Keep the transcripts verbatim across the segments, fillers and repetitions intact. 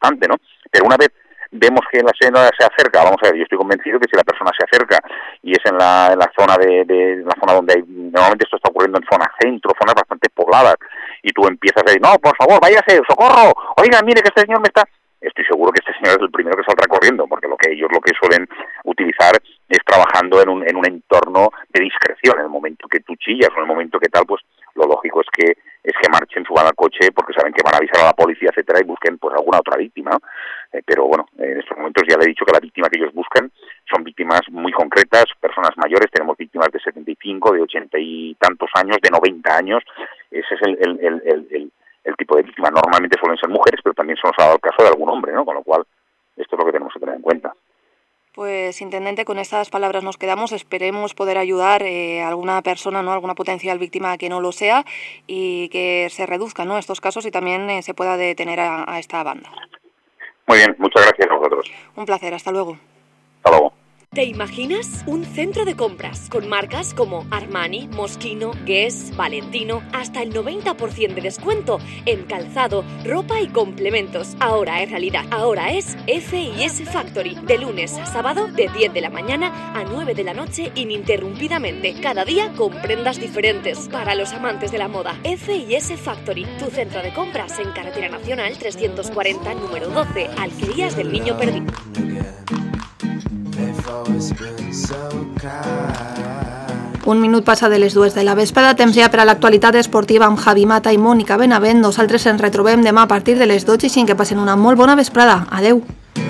importante, ¿no? Pero una vez vemos que la señora se acerca, vamos a ver, yo estoy convencido que si la persona se acerca y es en la, en la zona de, de la zona donde hay, normalmente esto está ocurriendo en zona centro, zonas bastante pobladas, y tú empiezas a decir, no, por favor, váyase, socorro, oiga, mire que este señor me está... Estoy seguro que este señor es el primero que saldrá corriendo, porque lo que ellos lo que suelen utilizar es trabajando en un, en un entorno de discreción. En el momento que tú chillas o en el momento que tal, pues lo lógico es que es que marchen, suban al coche porque saben que van a avisar a la policía, etcétera, y busquen pues alguna otra víctima, ¿no? Eh, pero bueno, en estos momentos ya le he dicho que la víctima que ellos buscan son víctimas muy concretas, personas mayores, tenemos víctimas de setenta y cinco, de ochenta y tantos años, de noventa años, ese es el, el, el, el, el, el tipo de víctima. Normalmente suelen ser mujeres, pero también se nos ha dado el caso de algún hombre, ¿no? Con lo cual, esto es lo que tenemos que tener en cuenta. Pues, intendente, con estas palabras nos quedamos. Esperemos poder ayudar eh, a alguna persona, ¿no? Alguna potencial víctima que no lo sea, y que se reduzcan, ¿no?, estos casos y también eh, se pueda detener a, a esta banda. Muy bien, muchas gracias a vosotros. Un placer, hasta luego. Hasta luego. ¿Te imaginas? Un centro de compras con marcas como Armani, Moschino, Guess, Valentino, hasta el noventa por ciento de descuento en calzado, ropa y complementos. Ahora es realidad. Ahora es F y S Factory. De lunes a sábado, de diez de la mañana a nueve de la noche, ininterrumpidamente. Cada día con prendas diferentes. Para los amantes de la moda, F y S Factory. Tu centro de compras en Carretera Nacional trescientos cuarenta, número doce, Alquerías del Niño Perdido. Un minut passa de les dues de la vesprada, temps ja per a l'actualitat esportiva amb Javi Mata i Mònica Benavent. Nosaltres ens retrobem demà a partir de les dotze i cinc. Que passen una molt bona vesprada. Adeu.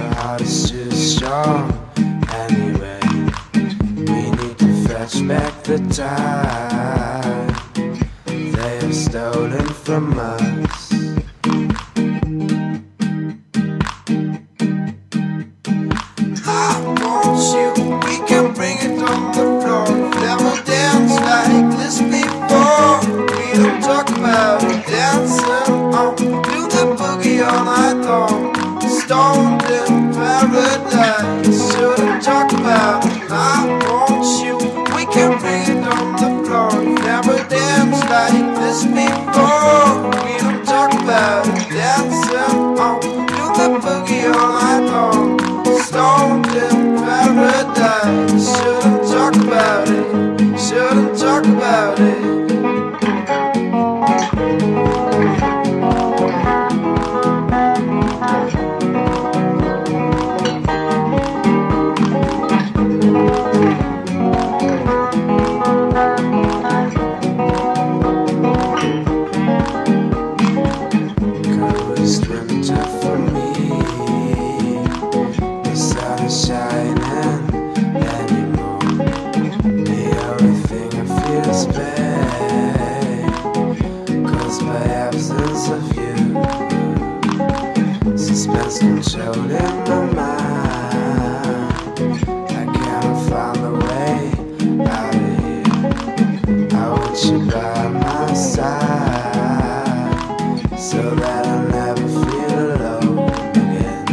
Stoned in paradise, shouldn't talk about it. I want you. We can bring it on the floor. Never danced like this before. We don't talk about it. Dancing on, do the boogie all night long. Stoned in paradise, shouldn't talk about it. Shouldn't talk about it. Controlled in my mind, I cannot find the way out of here. I want you by my side, so that I'll never feel alone again.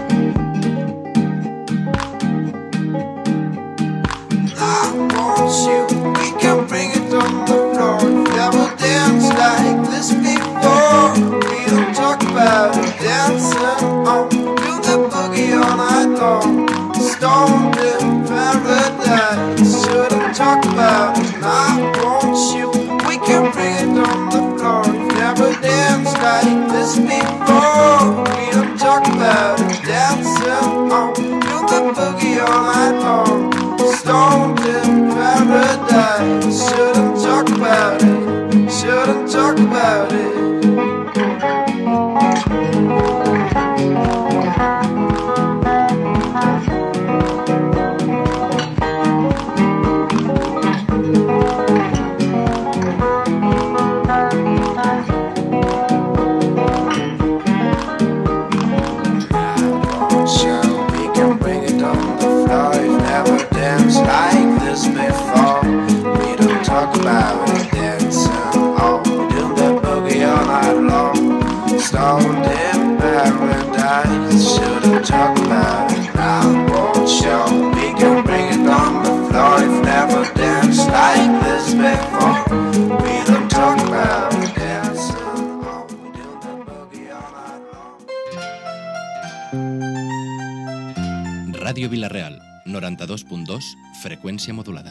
I want you, we can bring it on the floor. Never danced like this before. We don't talk about it, dancing on, do the boogie all night long. Stoned in paradise, shouldn't talk about it. I want you, we can bring it on the floor. Never danced like this before. We don't talk about it, dancing on, do the boogie all night long. Stoned in paradise, shouldn't talk about it. Shouldn't talk about it. Stoned in paradise, shouldn't talk about it. I won't show. We can bring it on the floor. If never danced like this before, we don't talk about it. Dancing, oh, we do the boogie all night long. Ràdio Vila-real, noranta-dos punt dos, freqüència modulada.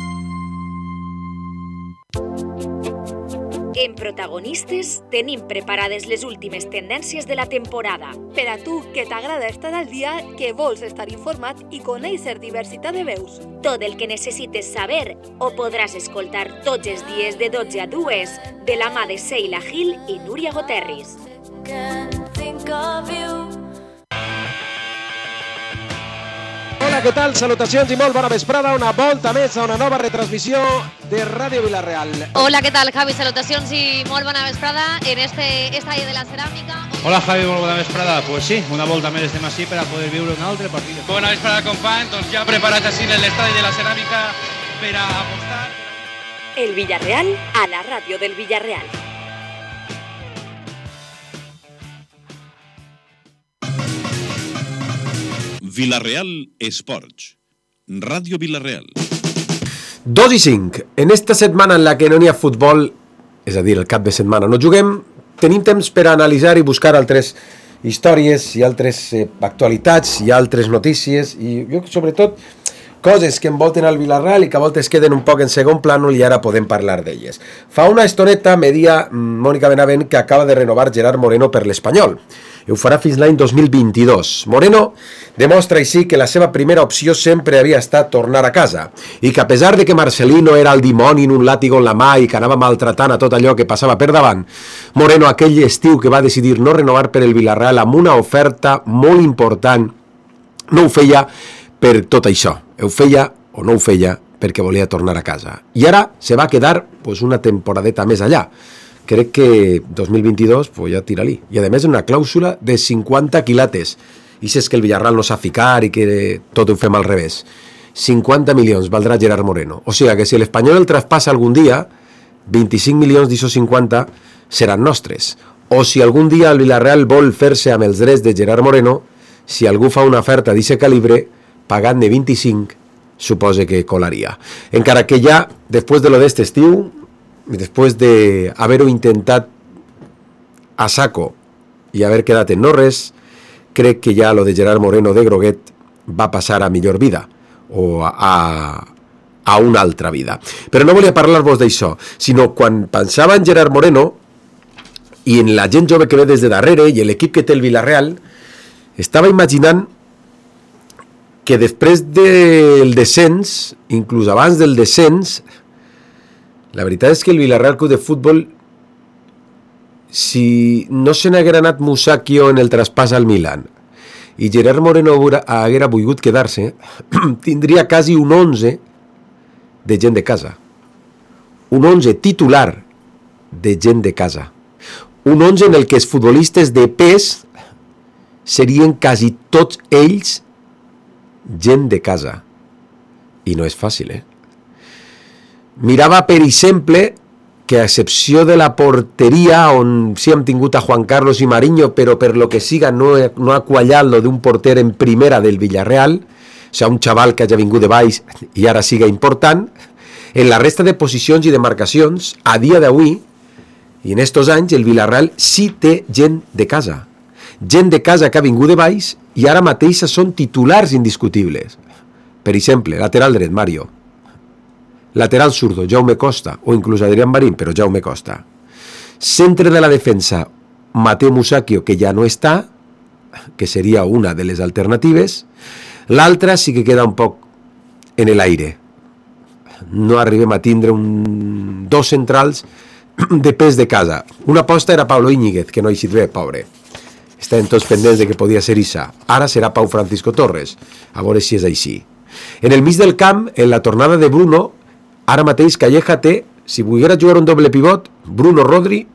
En Protagonistes tenim preparades les últimes tendències de la temporada. Per a tu, que t'agrada estar al dia, que vols estar informat i conèixer diversitat de veus. Tot el que necessites saber ho podràs escoltar tots els dies de dotze a dues de la mà de Seila Gil i Núria Goterris. Hola, què tal? Salutacions i molt bona vesprada. Una volta més a una nova retransmissió de Ràdio Vila-real. Hola, què tal, Javi? Salutacions i molt bona vesprada en este estadi de la ceràmica. Hola, Javi, molt bona vesprada. Pues sí, una volta més estem així per a poder viure un altre partit. Bona vesprada, company. Doncs ja preparats així en l'estadi de la ceràmica per a apostar. El Villarreal a la ràdio del Villarreal. Vila-real Esports. Ràdio Vila-real. dos i cinc. En esta setmana en la que no n'hi ha futbol, és a dir, el cap de setmana no juguem, tenim temps per a analitzar i buscar altres històries i altres eh, actualitats i altres notícies i jo, sobretot, coses que envolten al Vila-real i que a voltes queden un poc en segon plànol i ara podem parlar d'elles. Fa una estoneta me dia Mònica Benavent que acaba de renovar Gerard Moreno per l'Espanyol. I ho farà fins l'any dos mil vint-i-dos. Moreno demostra així que la seva primera opció sempre havia estat tornar a casa i que a pesar de que Marcelino era el dimoni en un làtigo en la mà i que anava maltratant a tot allò que passava per davant, Moreno aquell estiu que va decidir no renovar per el Vila-real amb una oferta molt important no ho feia per tot això, ho feia o no ho feia perquè volia tornar a casa. I ara se va quedar pues, una temporadeta més allà. Crec que dos mil vint-i-dos pues, ja tira-li. I a més una clàusula de cinquanta quilates. I si és que el Villarreal no sap ficar i que tot ho fem al revés. cinquanta milions valdrà Gerard Moreno. O sigui que si l'Espanyol el traspassa algun dia, vint-i-cinc milions d'això cinquanta seran nostres. O si algun dia el Villarreal vol fer-se amb els drets de Gerard Moreno, si algú fa una oferta d'aquest calibre, pagant-ne vint-i-cinc, suposa que colaria. Encara que ja, després de lo d'este estiu, després d'haver-ho intentat a saco i haver quedat en no res, crec que ja lo de Gerard Moreno de Groguet va passar a millor vida o a, a una altra vida. Però no volia parlar-vos d'això, sinó quan pensava en Gerard Moreno i en la gent jove que ve des de darrere i l'equip que té el Villarreal, estava imaginant que després del descens, inclús abans del descens, la veritat és que el Villarreal Club de Futbol, si no se n'haguera anat Musacchio en el traspàs al Milan i Gerard Moreno haguera volgut quedar-se, tindria quasi un onze de gent de casa. Un onze titular de gent de casa. Un onze en el que els futbolistes de pes serien quasi tots ells gent de casa. I no és fàcil, eh? Mirava, per exemple, que a excepció de la porteria, on sí hem tingut a Juan Carlos i Mariño, però per lo que siga no, no ha quallat lo d'un porter en primera del Villarreal, o sigui, un xaval que hagi vingut de baix i ara siga important, en la resta de posicions i de marcacions, a dia d'avui, i en estos anys, el Villarreal sí té gent de casa. Gent de casa que ha vingut de baix i ara mateix són titulars indiscutibles. Per exemple, lateral dret, Mario. Lateral zurdo, Jaume Costa, o inclús Adrián Marín, però Jaume Costa. Centre de la defensa, Mateo Musacchio, que ja no està, que seria una de les alternatives. L'altra sí que queda un poc en l'aire. No arribem a tindre un... dos centrals de pes de casa. Una aposta era Pablo Íñiguez, que no ha eixit bé, pobre. Estaven tots pendents de que podia ser Issa. Ara serà Pau Francisco Torres. A veure si és així. En el mig del camp, en la tornada de Bruno, ara mateix Calleja té, si volguera jugar un doble pivot, Bruno Rodri,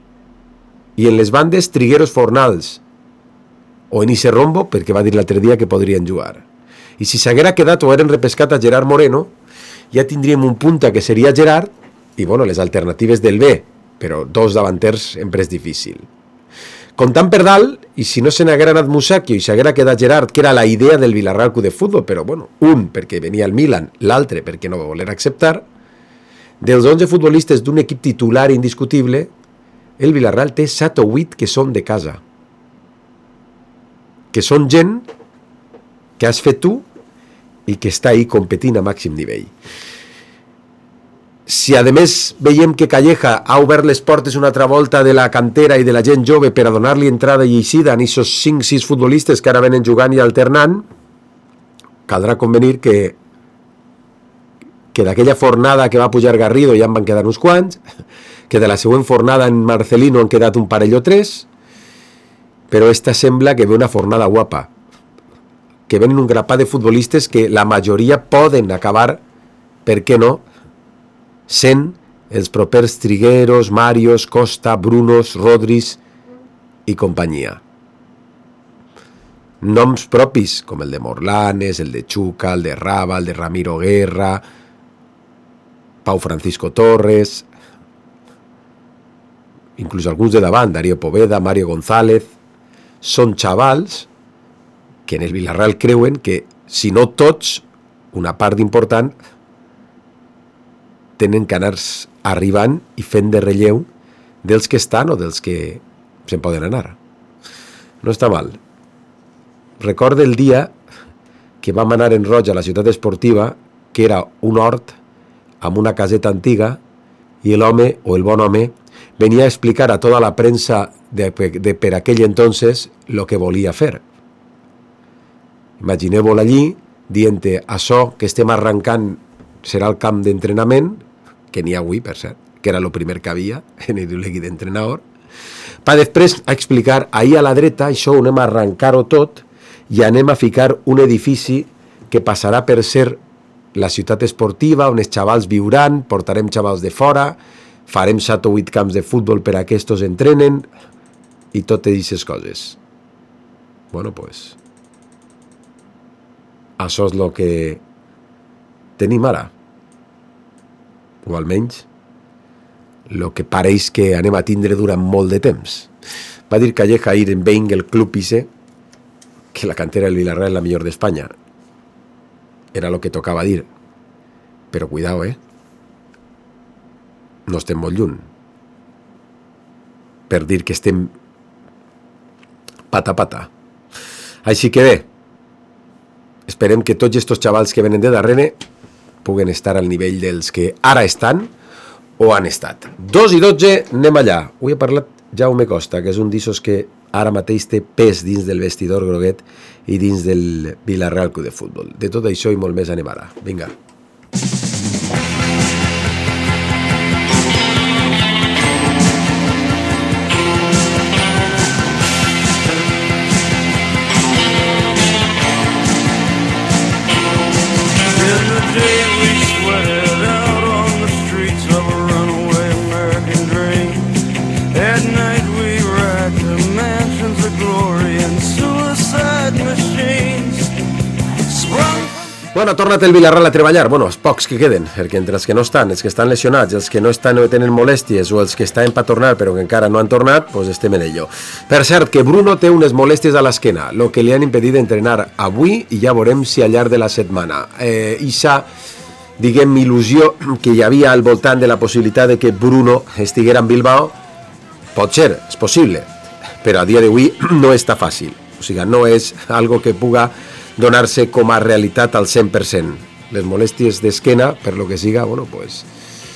i en les bandes Trigueros Fornals, o en Isse Rombo, perquè va dir l'altre dia que podrien jugar. I si s'haguera quedat o hagueren repescat a Gerard Moreno, ja tindríem un punta que seria Gerard, i bueno, les alternatives del B, però dos davanters sempre és difícil. Comptant per dalt, i si no se n'haguera anat Musacchio i s'haguera quedat Gerard, que era la idea del Villarreal Club de Futbol, però bueno, un perquè venia al Milan, l'altre perquè no va voler acceptar, dels onze futbolistes d'un equip titular indiscutible, el Villarreal té set o vuit que són de casa. que són gent que has fet tu i que està ahí competint a màxim nivell. Si a més veiem que Calleja ha obert les portes una altra volta de la cantera i de la gent jove per a donar-li entrada i eixida a aquests cinc sis futbolistes que ara venen jugant i alternant, caldrà convenir que que d'aquella fornada que va pujar Garrido ja en van quedar uns quants, que de la següent fornada en Marcelino han quedat un parell o tres, però esta sembla que ve una fornada guapa, que venen un grapat de futbolistes que la majoria poden acabar, per què no, sent els propers Trigueros, Marios, Costa, Brunos, Rodris i companyia. Noms propis, com el de Morlanes, el de Chuca, el de Raba, el de Ramiro Guerra, Pau Francisco Torres, inclús alguns de davant, Darío Poveda, Mario González, són xavals que en el Villarreal creuen que, si no tots, una part important, tenen que anar arribant i fent de relleu dels que estan o dels que se'n poden anar. No està mal. Recorda el dia que vam anar en roig a la ciutat esportiva, que era un hort amb una caseta antiga, i l'home, o el bon home, venia a explicar a tota la premsa de, de per aquell entonces lo que volia fer. Imagineu-vos allí, dient-te, això que estem arrencant serà el camp d'entrenament, que n'hi ha avui, per cert, que era el primer que havia en el l'equip d'entrenador, per després a explicar, ahir a la dreta, això ho anem a arrencar-ho tot i anem a ficar un edifici que passarà per ser la ciutat esportiva, on els xavals viuran, portarem xavals de fora, farem set o vuit camps de futbol per a que estos entrenen, i totes aquestes coses. Bueno, pues, això és el que tenim ara. O almenys, el que pareix que anem a tindre durant molt de temps. Va dir Calleja ahir en veient el club Pise que la cantera del Villarreal és la millor d'Espanya. Era el que tocava dir. Però cuidao, eh? No estem molt lluny. Per dir que estem pata a pata. Així que bé, esperem que tots estos xavals que venen de darrere puguen estar al nivell dels que ara estan o han estat. Dos i dotze, anem allà. Avui he parlat Jaume Costa, que és un d'issos que ara mateix té pes dins del vestidor groguet i dins del Villarreal Club de Futbol. De tot això i molt més anem ara. Vinga. Bueno, ha tornat el Villarreal a treballar. Bueno, els pocs que queden, perquè entre els que no estan, els que estan lesionats, els que no estan o tenen molèsties o els que estan per tornar però que encara no han tornat, doncs estem en ello. Per cert, que Bruno té unes molèsties a l'esquena, el que li han impedit entrenar avui i ja veurem si al llarg de la setmana. Eh, Ixa, diguem, il·lusió que hi havia al voltant de la possibilitat de que Bruno estiguera en Bilbao, pot ser, és possible, però a dia d'avui no està fàcil. O sigui, no és algo que puga donar-se com a realitat al cent per cent. Les molèsties d'esquena, per lo que siga, bueno, pues,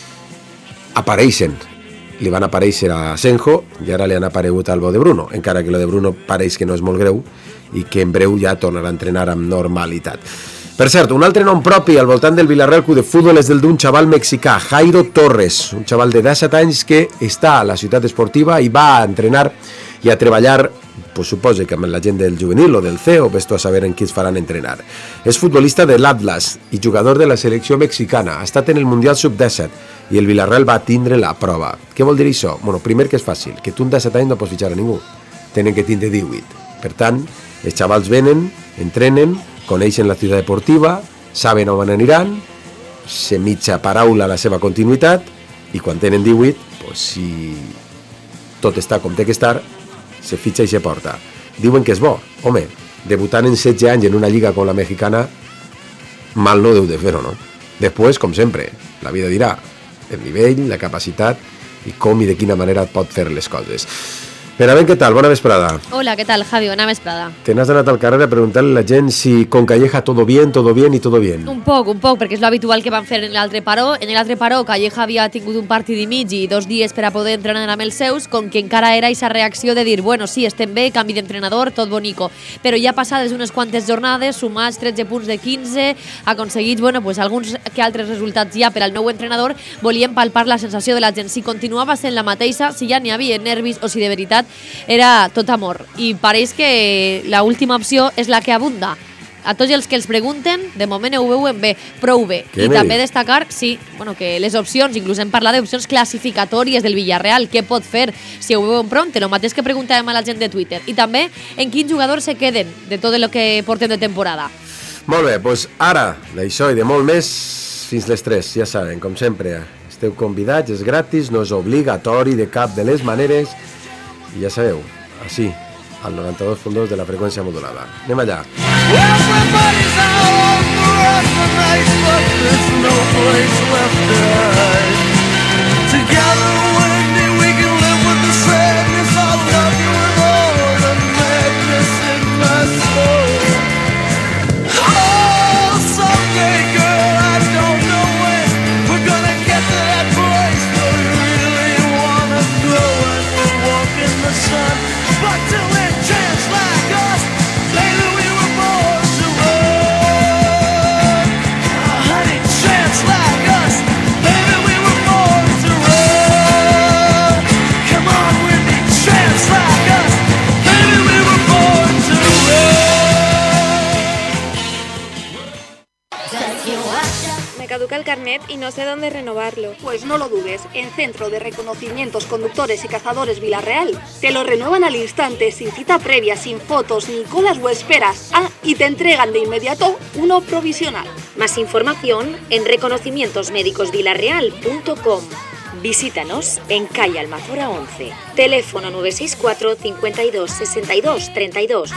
apareixen. Li van aparèixer a Senjo i ara li han aparegut al bo de Bruno, encara que lo de Bruno pareix que no és molt greu i que en breu ja tornarà a entrenar amb normalitat. Per cert, un altre nom propi al voltant del Villarreal Club de Futbol és el d'un xaval mexicà, Jairo Torres, un xaval de disset anys que està a la ciutat esportiva i va a entrenar i a treballar, pues suposa que amb la gent del juvenil o del C E O, ves tu a saber en qui es faran entrenar. És futbolista de l'Atlas i jugador de la selecció mexicana. Ha estat en el Mundial sub disset i el Villarreal va tindre la prova. Què vol dir això? Bueno, primer que és fàcil, que tu en disset anys no pots fitxar a ningú. Tenen que tindre divuit. Per tant, els xavals venen, entrenen, coneixen la ciutat deportiva, saben on aniran, se mitja paraula la seva continuïtat i quan tenen divuit, pues, si tot està com té que estar, se fitxa i se porta. Diuen que és bo. Home, debutant en setze anys en una lliga com la mexicana, mal no deu de fer-ho, no? Després, com sempre, la vida dirà el nivell, la capacitat i com i de quina manera et pot fer les coses. Però ben, què tal? Bona vesprada. Hola, què tal, Javi? Bona vesprada. Te n'has anat al carrer a preguntar-li a la gent si con Calleja todo bien, todo bien y todo bien. Un poc, un poc, perquè és l'habitual que van fer en l'altre paró. En l'altre paró, Calleja havia tingut un partit i mig i dos dies per a poder entrenar amb els seus, com que encara era aquesta reacció de dir, bueno, sí, estem bé, canvi d'entrenador, tot bonico. Però ja passades unes quantes jornades, sumats tretze punts de quinze, aconseguits, bueno, pues alguns que altres resultats ja per al nou entrenador, volien palpar la sensació de la gent, si continuava sent la mateixa, si ja n'hi havia nervis o si de veritat era tot amor. I pareix que l'última opció és la que abunda. A tots els que els pregunten, de moment ho veuen bé, prou bé. Què I me també dius? destacar, sí, bueno, que les opcions, inclús hem parlat d'opcions classificatòries del Villarreal, què pot fer si ho veuen pront, el mateix que preguntàvem a la gent de Twitter. I també en quins jugadors se queden de tot el que portem de temporada. Molt bé, doncs ara, d'això i de molt més, fins les tres, ja saben, com sempre, esteu convidats, és gratis, no és obligatori de cap de les maneres, i ja sabeu, així, al noranta-dos punt dos de la freqüència modulada. Anem allà. Everybody's out on the run tonight, but there's no place left to hide. Together, Wendy, we can live with the sadness. I love you with all the madness in my soul. Oh, someday, girl, I don't know when we're gonna get to that place where we really wanna go and we'll walk in the sun. But till then, chance like us, baby, we were born to run. Oh, honey, chance like us, baby, we were born to run. Come on, Wendy, chance like us, baby, we were born to run. Me caduca el carnet y no sé dónde renovarlo. Pues no lo dudes, en Centro de Reconocimientos Conductores y Cazadores Villarreal te lo renuevan al instante, sin cita previa, sin fotos, ni colas o esperas. Ah, y te entregan de inmediato uno provisional. Más información en reconocimientos médicos villarreal punto com. Visítanos en calle Almazora once. Teléfono nueve seis cuatro, cincuenta y dos, sesenta y dos, treinta y dos.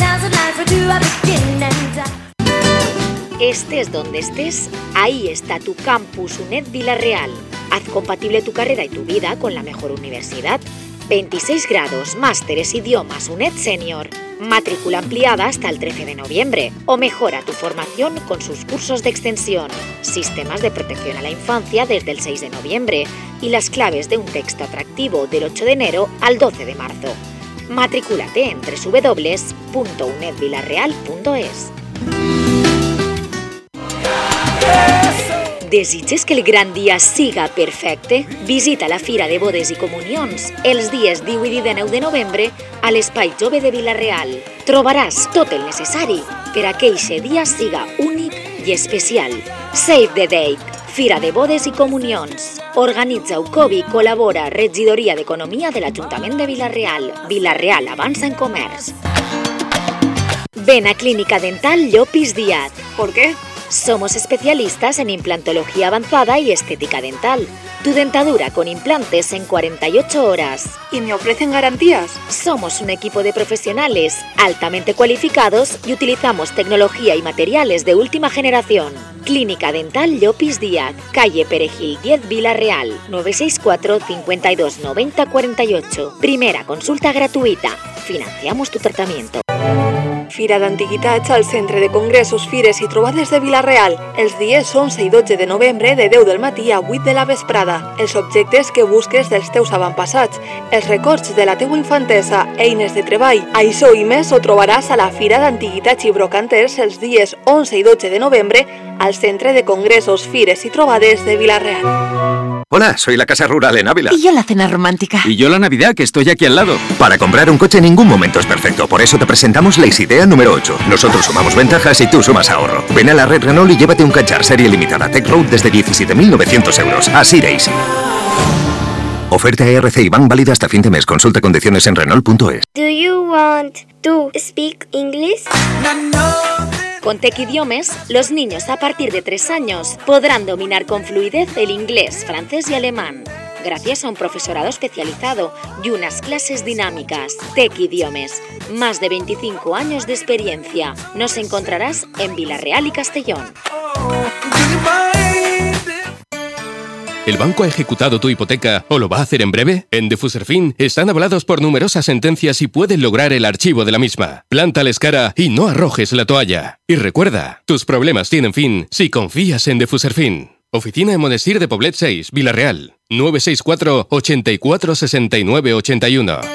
Estés donde estés, ahí está tu campus UNED Villarreal. Haz compatible tu carrera y tu vida con la mejor universidad. veintiséis grados, másteres, idiomas, UNED Senior. Matrícula ampliada hasta el trece de noviembre. O mejora tu formación con sus cursos de extensión. Sistemas de protección a la infancia desde el seis de noviembre. Y las claves de un texto atractivo del ocho de enero al doce de marzo. Matricúlate en doble u doble u doble u punto uned villarreal punto es. Desitges que el gran dia siga perfecte? Visita la Fira de Bodes i Comunions els dies divuit i dinou de novembre a l'Espai Jove de Vila-real. Trobaràs tot el necessari per a que eixe dia siga únic i especial. Save the date. Fira de Bodes i Comunions. Organitza Ucovi, col·labora Regidoria d'Economia de l'Ajuntament de Vila-real. Vila-real avança en comerç. Ven a Clínica Dental Llopis Díaz. ¿Por qué? Somos especialistas en implantología avanzada y estética dental. Tu dentadura con implantes en cuarenta y ocho horas. ¿Y me ofrecen garantías? Somos un equipo de profesionales altamente cualificados y utilizamos tecnología y materiales de última generación. Clínica Dental Llopis Díaz, calle Perejil diez, Vila-real, nueve seis cuatro, cincuenta y dos, noventa, cuarenta y ocho. Primera consulta gratuïta. Financiamos tu tratamiento. Fira d'Antiguitats al Centre de Congressos, Fires i Trobades de Vila-real, els dies onze i dotze de novembre de deu del matí a vuit de la vesprada. Els objectes que busques dels teus avantpassats, els records de la teua infantesa, eines de treball. Això i més ho trobaràs a la Fira d'Antiguitats i Brocanters els dies onze i dotze de novembre al Centre de Congressos, Fires i Trobades de Vila-real. Hola, soy la Casa Rural en Ávila. Y yo la cena romántica. Y yo la Navidad, que estoy aquí al lado. Para comprar un coche en ningún momento es perfecto. Por eso te presentamos la Isidea número ocho. Nosotros sumamos ventajas y tú sumas ahorro. Ven a la red Renault y llévate un Kadjar serie limitada Tech Road desde diecisiete mil novecientos euros. Así de easy. Oferta E R C y Bank válida hasta fin de mes. Consulta condiciones en Renault punto es. Do you want to speak English? Con Tec Idiomes, los niños a partir de tres años podrán dominar con fluidez el inglés, francés y alemán, gracias a un profesorado especializado y unas clases dinámicas. Tec Idiomes, más de veinticinco años de experiencia. Nos encontrarás en Vila-real y Castellón. ¿El banco ha ejecutado tu hipoteca o lo va a hacer en breve? En Defuserfin están avalados por numerosas sentencias y pueden lograr el archivo de la misma. Plántales cara y no arrojes la toalla. Y recuerda, tus problemas tienen fin si confías en Defuserfin. Oficina en Monestir de Poblet seis, Vila-real. nueve seis cuatro, ochenta y cuatro, sesenta y nueve, ochenta y uno.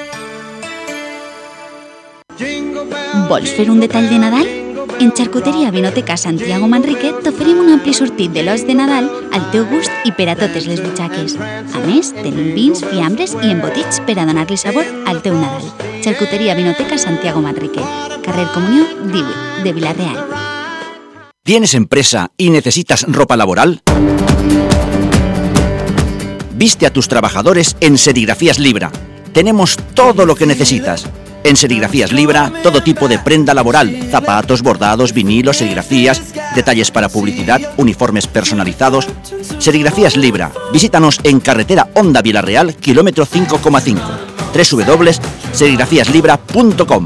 Vols fer un detall de Nadal? En Xarcuteria Vinoteca Santiago Manrique t'oferim un ampli sortit de l'os de Nadal al teu gust i per a totes les butxaques. A més, tenim vins, fiambres i embotits per a donar-li sabor al teu Nadal. Xarcuteria Vinoteca Santiago Manrique, carrer Comunió divuit, de Vila-real. ¿Tienes empresa y necesitas ropa laboral? Viste a tus trabajadores en Serigrafías Libra. Tenemos todo lo que necesitas. En Serigrafías Libra, todo tipo de prenda laboral, zapatos, bordados, vinilos, serigrafías, detalles para publicidad, uniformes personalizados. Serigrafías Libra. Visítanos en carretera Honda Vila-real, kilómetro cinco coma cinco. doble u doble u doble u punto serigrafías libra punto com.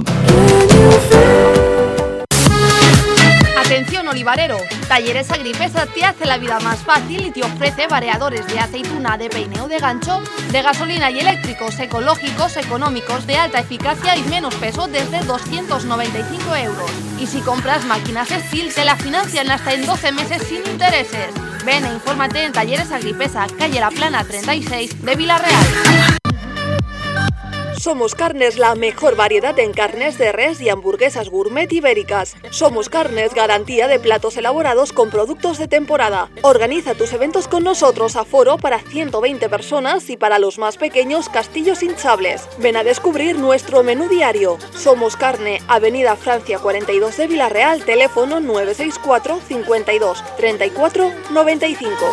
Atención olivarero, Talleres Agripesa te hace la vida más fácil y te ofrece variadores de aceituna, de peineo, de gancho, de gasolina y eléctricos, ecológicos, económicos, de alta eficacia y menos peso desde doscientos noventa y cinco euros. Y si compras máquinas Steel te la financian hasta en doce meses sin intereses. Ven e infórmate en Talleres Agripesa, calle La Plana treinta y seis de Vila-real. Somos Carnes, la mejor variedad en carnes de res y hamburguesas gourmet ibéricas. Somos Carnes, garantía de platos elaborados con productos de temporada. Organiza tus eventos con nosotros, aforo para ciento veinte personas y para los más pequeños, castillos hinchables. Ven a descubrir nuestro menú diario. Somos Carne, Avenida Francia cuarenta y dos de Vila-real, teléfono nueve seis cuatro, cincuenta y dos, treinta y cuatro, noventa y cinco.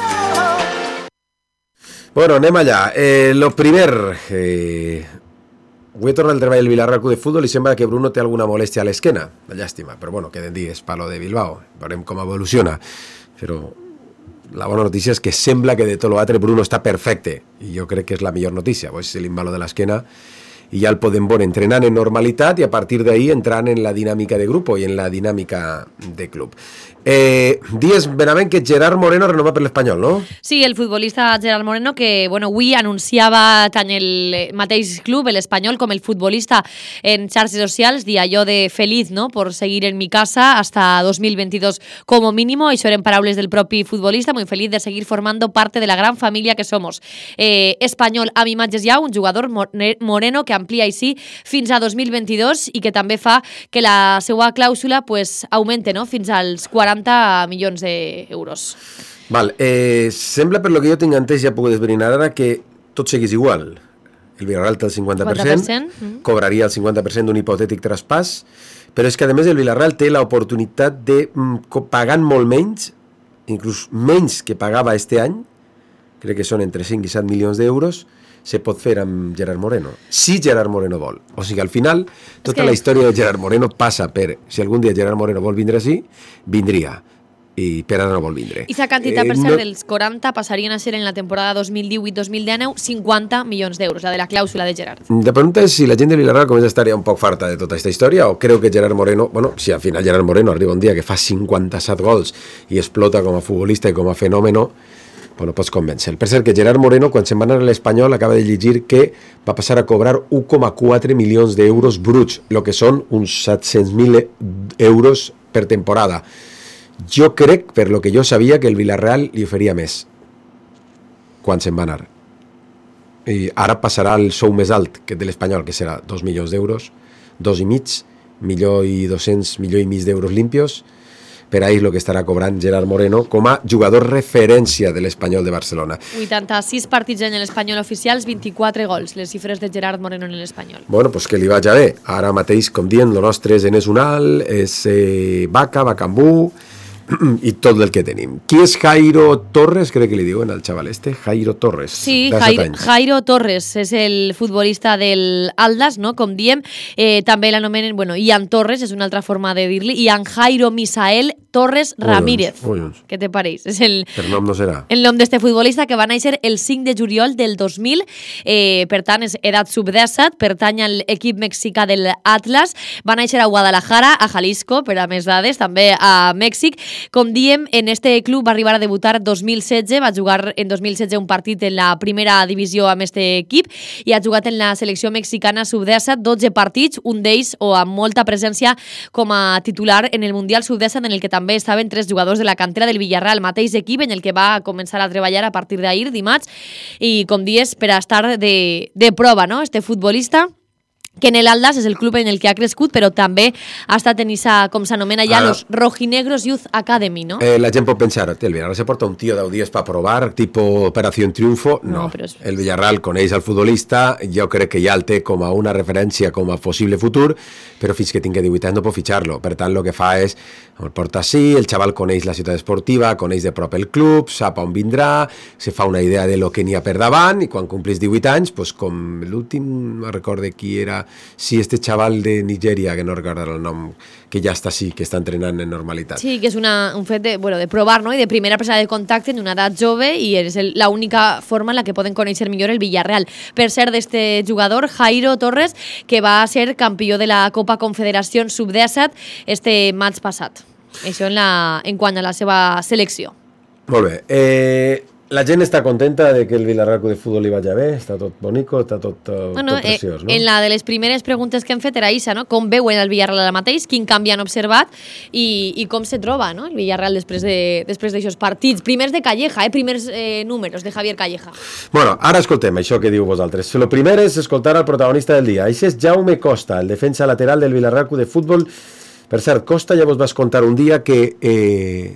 Bueno, anem allà. Eh, lo primer... Eh... Avui torna el treball del Vila-real Club de Futbol i sembla que Bruno té alguna molèstia a l'esquena. Una llàstima, però bueno, queden dies per lo de Bilbao. Veurem com evoluciona. Però la bona notícia és que sembla que de tot l'altre Bruno està perfecte. I jo crec que és la millor notícia. Pues el invalo de l'esquena i ja el podem veure entrenant en normalitat i a partir d'ahí entrant en la dinàmica de grup i en la dinàmica de club. Eh, dies benament que Gerard Moreno renova per l'Espanyol, no? Sí, el futbolista Gerard Moreno que, bueno, avui anunciava tant el mateix club, l'Espanyol, com el futbolista en xarxes socials, dia allò de feliz, ¿no?, por seguir en mi casa hasta dos mil veintidós como mínimo. Això eren paraules del propi futbolista, muy feliz de seguir formando parte de la gran familia que somos. Eh, Espanyol amb imatges ja, un jugador moreno que amplia així fins a dos mil veintidós i que també fa que la seva clàusula pues, augmente, no?, fins als quaranta milions d'euros. Val, eh, sembla per lo que jo tinc entès, ja puc desbrinar ara, que tot seguís igual. El Villarreal té el cinquanta per cent, cinquanta per cent. cobraria el cinquanta per cent d'un hipotètic traspàs, però és que a més el Villarreal té l'oportunitat de, pagant molt menys, inclús menys que pagava este any, crec que són entre cinc i set milions d'euros, se pot fer amb Gerard Moreno, si Gerard Moreno vol. O sigui, al final, tota que... la història de Gerard Moreno passa per, si algun dia Gerard Moreno vol vindre així, vindria, i per ara no vol vindre. I la quantitat, eh, per cert, no... dels quaranta passarien a ser en la temporada dos mil divuit dos mil dinou cinquanta milions d'euros, la de la clàusula de Gerard. La pregunta és si la gent de Villarreal comença a estar ja un poc farta de tota aquesta història o creu que Gerard Moreno, bueno, si al final Gerard Moreno arriba un dia que fa cinquanta-set gols i explota com a futbolista i com a fenòmeno, bueno, pots convèncer. Per cert, que Gerard Moreno, quan se'n va anar a l'Espanyol, acaba de llegir que va passar a cobrar un coma quatre milions d'euros bruts, el que són uns set-cents mil euros per temporada. Jo crec, per lo que jo sabia, que el Villarreal li oferia més quan se'n va anar. I ara passarà el sou més alt que de l'Espanyol, que serà dos milions d'euros, dos i mig, milió i dos-cents, milió i mig d'euros limpios. Per ahí és el que estarà cobrant Gerard Moreno com a jugador referència de l'Espanyol de Barcelona. vuitanta-sis partits en l'Espanyol oficials, vint-i-quatre gols, les xifres de Gerard Moreno en l'Espanyol. Bueno, pues que li vagi bé. Ara mateix, com dient, el nostre és Enes Unal, és eh, Vaca, Bacambú i tot el que tenim. Qui és Jairo Torres? Crec que li diuen al xaval este. Jairo Torres. Sí, Jairo, Jairo Torres és el futbolista del Aldas, no?, com diem. Eh, també l'anomenen, bueno, Ian Torres, és una altra forma de dir-li. Ian Jairo Misael Torres Ramírez. Ui, ui. Què te pareix? És el, per nom no serà. El nom d'este futbolista que va néixer el cinc de juliol del dos mil. Eh, per tant, és edat sub disset, pertany a l'equip mexicà del Atlas. Va néixer a Guadalajara, a Jalisco, per a més dades, també a Mèxic. Com diem, en este club va arribar a debutar dos mil setze, va jugar en dos mil setze un partit en la primera divisió amb este equip i ha jugat en la selecció mexicana sub disset dotze partits, un d'ells o amb molta presència com a titular en el Mundial sub disset, en el que també estaven tres jugadors de la cantera del Villarreal, mateix equip en el que va començar a treballar a partir d'ahir, dimarts, i com dies, per a estar de, de prova, no?, este futbolista que en el Atlas és el club en el que ha crescut, però també ha estat en esa, com s'anomena ja, ah. los Rojinegros Youth Academy, no? Eh, la gent pot pensar, el Villarreal se porta un tío de diez para probar, tipo Operación Triunfo. No, no és... el Villarreal coneix el futbolista, jo crec que ja el té com a una referència, com a possible futur, però fins que tingui divuit anys no pot fitxar-lo. Per tant, el que fa és, el porta així, el xaval coneix la ciutat esportiva, coneix de prop el club, sap on vindrà, se fa una idea de lo que n'hi ha per davant, i quan complís divuit anys, pues, com l'últim, no recordo qui era, sí, este chaval de Nigeria, que no recordo el nom, que ja està així, que està entrenant en normalitat. Sí, que és una, un fet de, bueno, de provar, no?, i de primera presa de contacte en una edat jove, i és l'única forma en la que poden conèixer millor el Villarreal. Per ser d'este jugador, Jairo Torres, que va ser campió de la Copa Confederació sub disset este maig passat. Això en, la, en quant a la seva selecció. Molt bé. Eh... La gent està contenta de que el Villarreal de futbol li vagi bé, està tot bonico, està tot, uh, bueno, tot preciós, no? En la de les primeres preguntes que hem fet era això, no? Com veuen el Villarreal ara mateix, quin canvi han observat i, i com se troba, no?, el Villarreal després de, després d'aixòs partits. Primers de Calleja, eh? primers eh, números de Javier Calleja. Bueno, ara escoltem això que diu vosaltres. Lo primer és escoltar al protagonista del dia. Això és Jaume Costa, el defensa lateral del Villarreal de futbol. Per cert, Costa ja vos vas contar un dia que eh,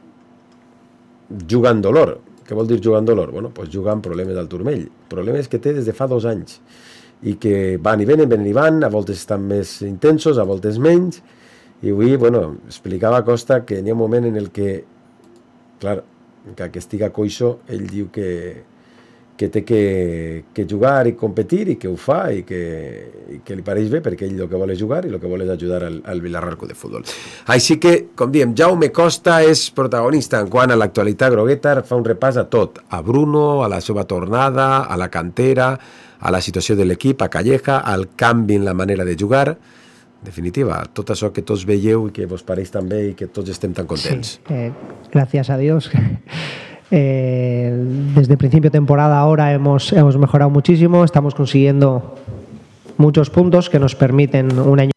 juga en dolor. Què vol dir jugar amb dolor? Bueno, pues jugar amb problemes al turmell. Problemes que té des de fa dos anys i que van i venen, venen i van, a voltes estan més intensos, a voltes menys, i avui, bueno, explicava Costa que hi ha un moment en el que, clar, que, que estiga coixo, ell diu que, que té que, que jugar i competir i que ho fa i que, i que li pareix bé perquè ell el que vol és jugar i el que vol és ajudar al, al Villarreal de futbol. Així que, com diem, Jaume Costa és protagonista en quant a l'actualitat grogueta, fa un repàs a tot, a Bruno, a la seva tornada, a la cantera, a la situació de l'equip, a Calleja, al canvi en la manera de jugar. En definitiva, tot això que tots veieu i que vos pareix tan bé i que tots estem tan contents. Sí, eh, gràcies a Dios. Eh, desde principio de temporada ahora hemos, hemos mejorado muchísimo, estamos consiguiendo muchos puntos que nos permiten un año.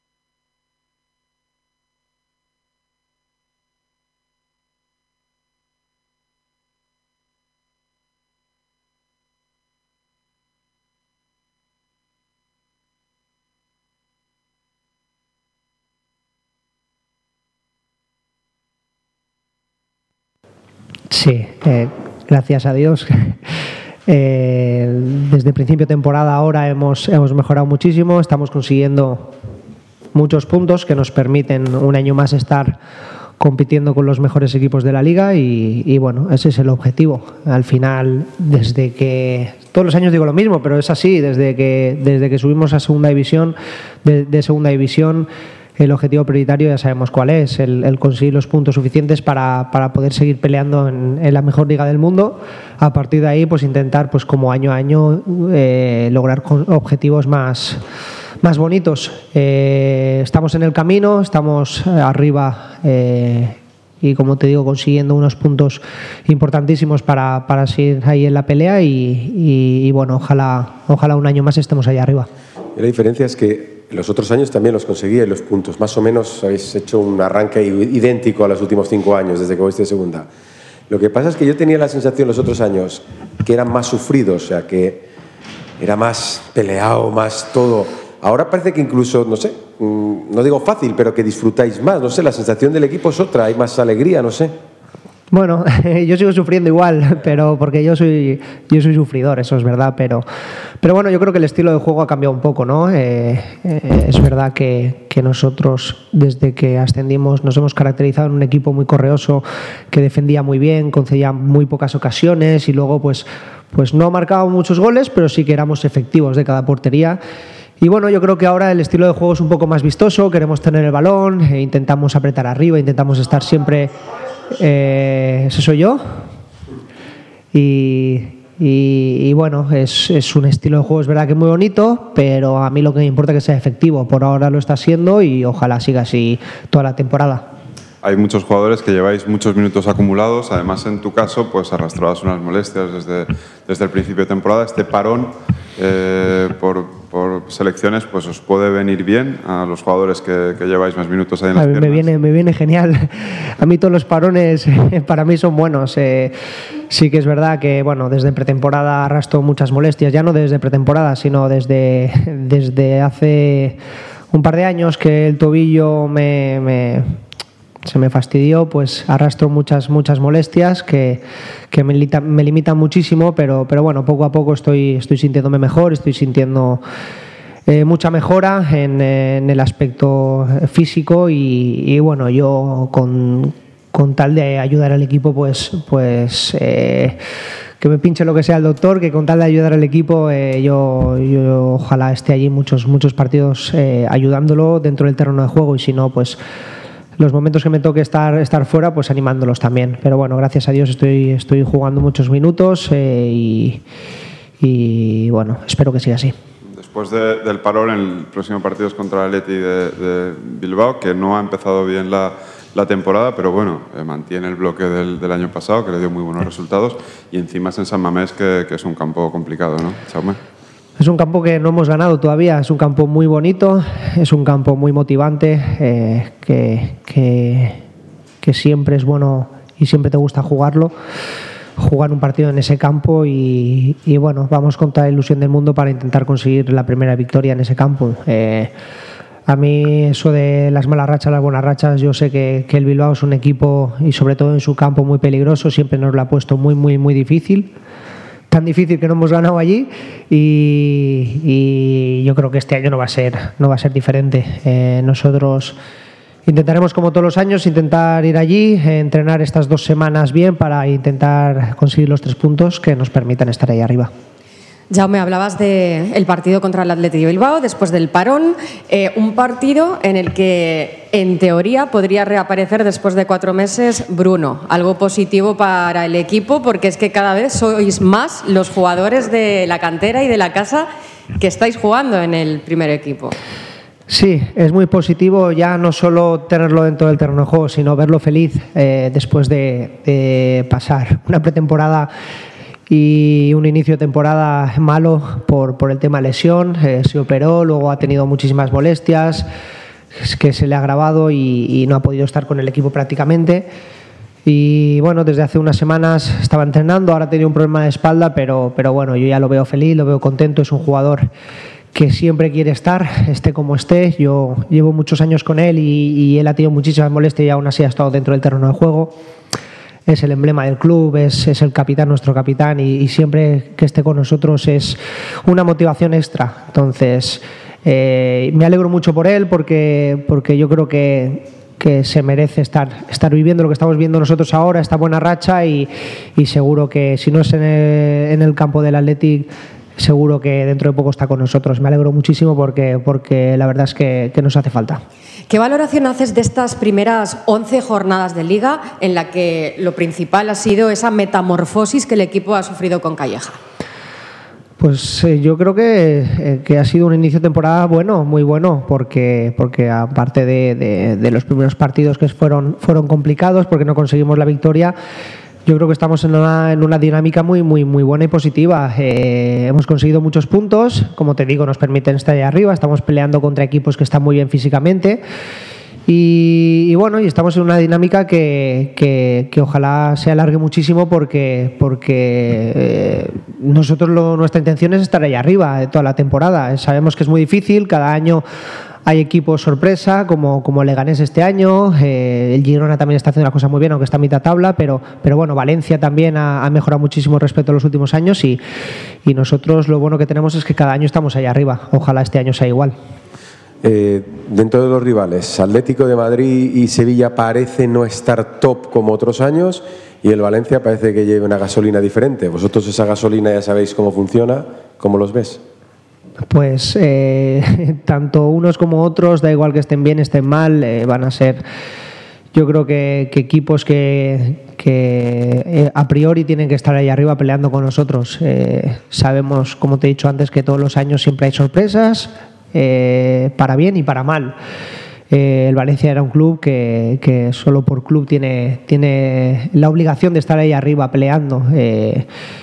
Sí, eh, gracias a Dios. Eh, desde principio de temporada ahora hemos, hemos mejorado muchísimo, estamos consiguiendo muchos puntos que nos permiten un año más estar compitiendo con los mejores equipos de la liga y, y bueno, ese es el objetivo. Al final, desde que, todos los años digo lo mismo, pero es así, desde que, desde que subimos a segunda división, de, de segunda división, el objetivo prioritario ya sabemos cuál es, el, el conseguir los puntos suficientes para, para poder seguir peleando en, en la mejor liga del mundo. A partir de ahí, pues intentar, pues como año a año, eh, lograr objetivos más, más bonitos. Eh, estamos en el camino, estamos arriba eh, y, como te digo, consiguiendo unos puntos importantísimos para, para seguir ahí en la pelea y, y, y bueno, ojalá, ojalá un año más estemos ahí arriba. Y la diferencia es que los otros años también los conseguí los puntos. Más o menos habéis hecho un arranque idéntico a los últimos cinco años, desde que vais de segunda. Lo que pasa es que yo tenía la sensación los otros años que eran más sufridos, o sea, que era más peleado, más todo. Ahora parece que incluso, no sé, no digo fácil, pero que disfrutáis más. No sé, la sensación del equipo es otra, hay más alegría, no sé. Bueno, yo sigo sufriendo igual, pero porque yo soy yo soy sufridor, eso es verdad, pero pero bueno, yo creo que el estilo de juego ha cambiado un poco, ¿no? Eh, eh, es verdad que, que nosotros, desde que ascendimos, nos hemos caracterizado en un equipo muy correoso, que defendía muy bien, concedía muy pocas ocasiones y luego pues, pues no marcábamos muchos goles, pero sí que éramos efectivos de cada portería. Y bueno, yo creo que ahora el estilo de juego es un poco más vistoso, queremos tener el balón, e intentamos apretar arriba, intentamos estar siempre... Eh, ese soy yo y, y, y bueno, es, es un estilo de juego, es verdad que es muy bonito, pero a mí lo que me importa es que sea efectivo. Por ahora lo está siendo y ojalá siga así toda la temporada. hay muchos jugadores que lleváis muchos minutos acumulados. Además, en tu caso, pues arrastrabas unas molestias desde, desde el principio de temporada. Este parón eh, por, por selecciones pues os puede venir bien a los jugadores que, que lleváis más minutos ahí en las me piernas. viene, me viene genial. A mí todos los parones para mí son buenos. Eh, sí que es verdad que bueno, desde pretemporada arrastro muchas molestias, ya no desde pretemporada, sino desde, desde hace un par de años que el tobillo me, me, se me fastidió, pues arrastro muchas, muchas molestias que, que me, lita, me limitan muchísimo, pero, pero bueno, poco a poco estoy, estoy sintiéndome mejor, estoy sintiendo eh, mucha mejora en, en el aspecto físico y, y bueno, yo con, con tal de ayudar al equipo, pues, pues eh, que me pinche lo que sea el doctor, que con tal de ayudar al equipo, eh, yo, yo ojalá esté allí muchos, muchos partidos eh, ayudándolo dentro del terreno de juego y si no, pues los momentos que me toque estar, estar fuera, pues animándolos también. Pero bueno, gracias a Dios estoy, estoy jugando muchos minutos eh, y, y bueno, espero que siga así. Después de, del parón, el próximo partido es contra el Athletic de, de Bilbao, que no ha empezado bien la, la temporada, pero bueno, eh, mantiene el bloque del, del año pasado, que le dio muy buenos resultados, y encima es en San Mamés, que, que es un campo complicado, ¿no, Jaume? Es un campo que no hemos ganado todavía, es un campo muy bonito, es un campo muy motivante, eh, que, que, que siempre es bueno y siempre te gusta jugarlo, jugar un partido en ese campo y, y bueno, vamos con toda la ilusión del mundo para intentar conseguir la primera victoria en ese campo. Eh, a mí eso de las malas rachas, las buenas rachas, yo sé que, que el Bilbao es un equipo y sobre todo en su campo muy peligroso, siempre nos lo ha puesto muy, muy, muy difícil. Tan difícil que no hemos ganado allí y, y yo creo que este año no va a ser, no va a ser diferente. Eh, nosotros intentaremos, como todos los años, intentar ir allí, eh, entrenar estas dos semanas bien para intentar conseguir los tres puntos que nos permitan estar ahí arriba. Jaume, hablabas del partido contra el Athletic de Bilbao, después del parón, eh, un partido en el que, en teoría, podría reaparecer después de cuatro meses Bruno. Algo positivo para el equipo, porque es que cada vez sois más los jugadores de la cantera y de la casa que estáis jugando en el primer equipo. Sí, es muy positivo ya no solo tenerlo dentro del terreno de juego, sino verlo feliz eh, después de, de pasar una pretemporada y un inicio de temporada malo por, por el tema lesión. Eh, se operó, luego ha tenido muchísimas molestias que se le ha agravado y, y no ha podido estar con el equipo prácticamente. Y bueno, desde hace unas semanas estaba entrenando, ahora ha tenido un problema de espalda, pero, pero bueno, yo ya lo veo feliz, lo veo contento, es un jugador que siempre quiere estar, esté como esté. Yo llevo muchos años con él y, y él ha tenido muchísimas molestias y aún así ha estado dentro del terreno de juego. Es el emblema del club, es, es el capitán, nuestro capitán, y, y siempre que esté con nosotros es una motivación extra. Entonces, eh, me alegro mucho por él porque, porque yo creo que, que se merece estar, estar viviendo lo que estamos viendo nosotros ahora, esta buena racha, y, y seguro que si no es en el, en el campo del Athletic, seguro que dentro de poco está con nosotros. Me alegro muchísimo porque, porque la verdad es que, que nos hace falta. ¿Qué valoración haces de estas primeras once jornadas de Liga en la que lo principal ha sido esa metamorfosis que el equipo ha sufrido con Calleja? Pues eh, yo creo que, eh, que ha sido un inicio de temporada bueno, muy bueno, porque, porque aparte de, de, de los primeros partidos que fueron, fueron complicados porque no conseguimos la victoria, yo creo que estamos en una, en una dinámica muy, muy, muy buena y positiva. Eh, hemos conseguido muchos puntos, como te digo, nos permiten estar ahí arriba, estamos peleando contra equipos que están muy bien físicamente y, y bueno, y estamos en una dinámica que, que, que ojalá se alargue muchísimo porque, porque eh, nosotros lo, nuestra intención es estar ahí arriba toda la temporada. Sabemos que es muy difícil, cada año hay equipos sorpresa, como, como Leganés este año, eh, el Girona también está haciendo una cosa muy bien, aunque está a mitad tabla, pero, pero bueno, Valencia también ha, ha mejorado muchísimo respecto a los últimos años y, y nosotros lo bueno que tenemos es que cada año estamos ahí arriba. Ojalá este año sea igual. Eh, dentro de los rivales, Atlético de Madrid y Sevilla parece no estar top como otros años y el Valencia parece que lleva una gasolina diferente. Vosotros esa gasolina ya sabéis cómo funciona, ¿cómo los ves? Pues eh, tanto unos como otros, da igual que estén bien, estén mal, eh, van a ser, yo creo que, que equipos que, que eh, a priori tienen que estar ahí arriba peleando con nosotros. Eh, sabemos, como te he dicho antes, que todos los años siempre hay sorpresas, eh, para bien y para mal. Eh, el Valencia era un club que, que solo por club tiene, tiene la obligación de estar ahí arriba peleando. Eh,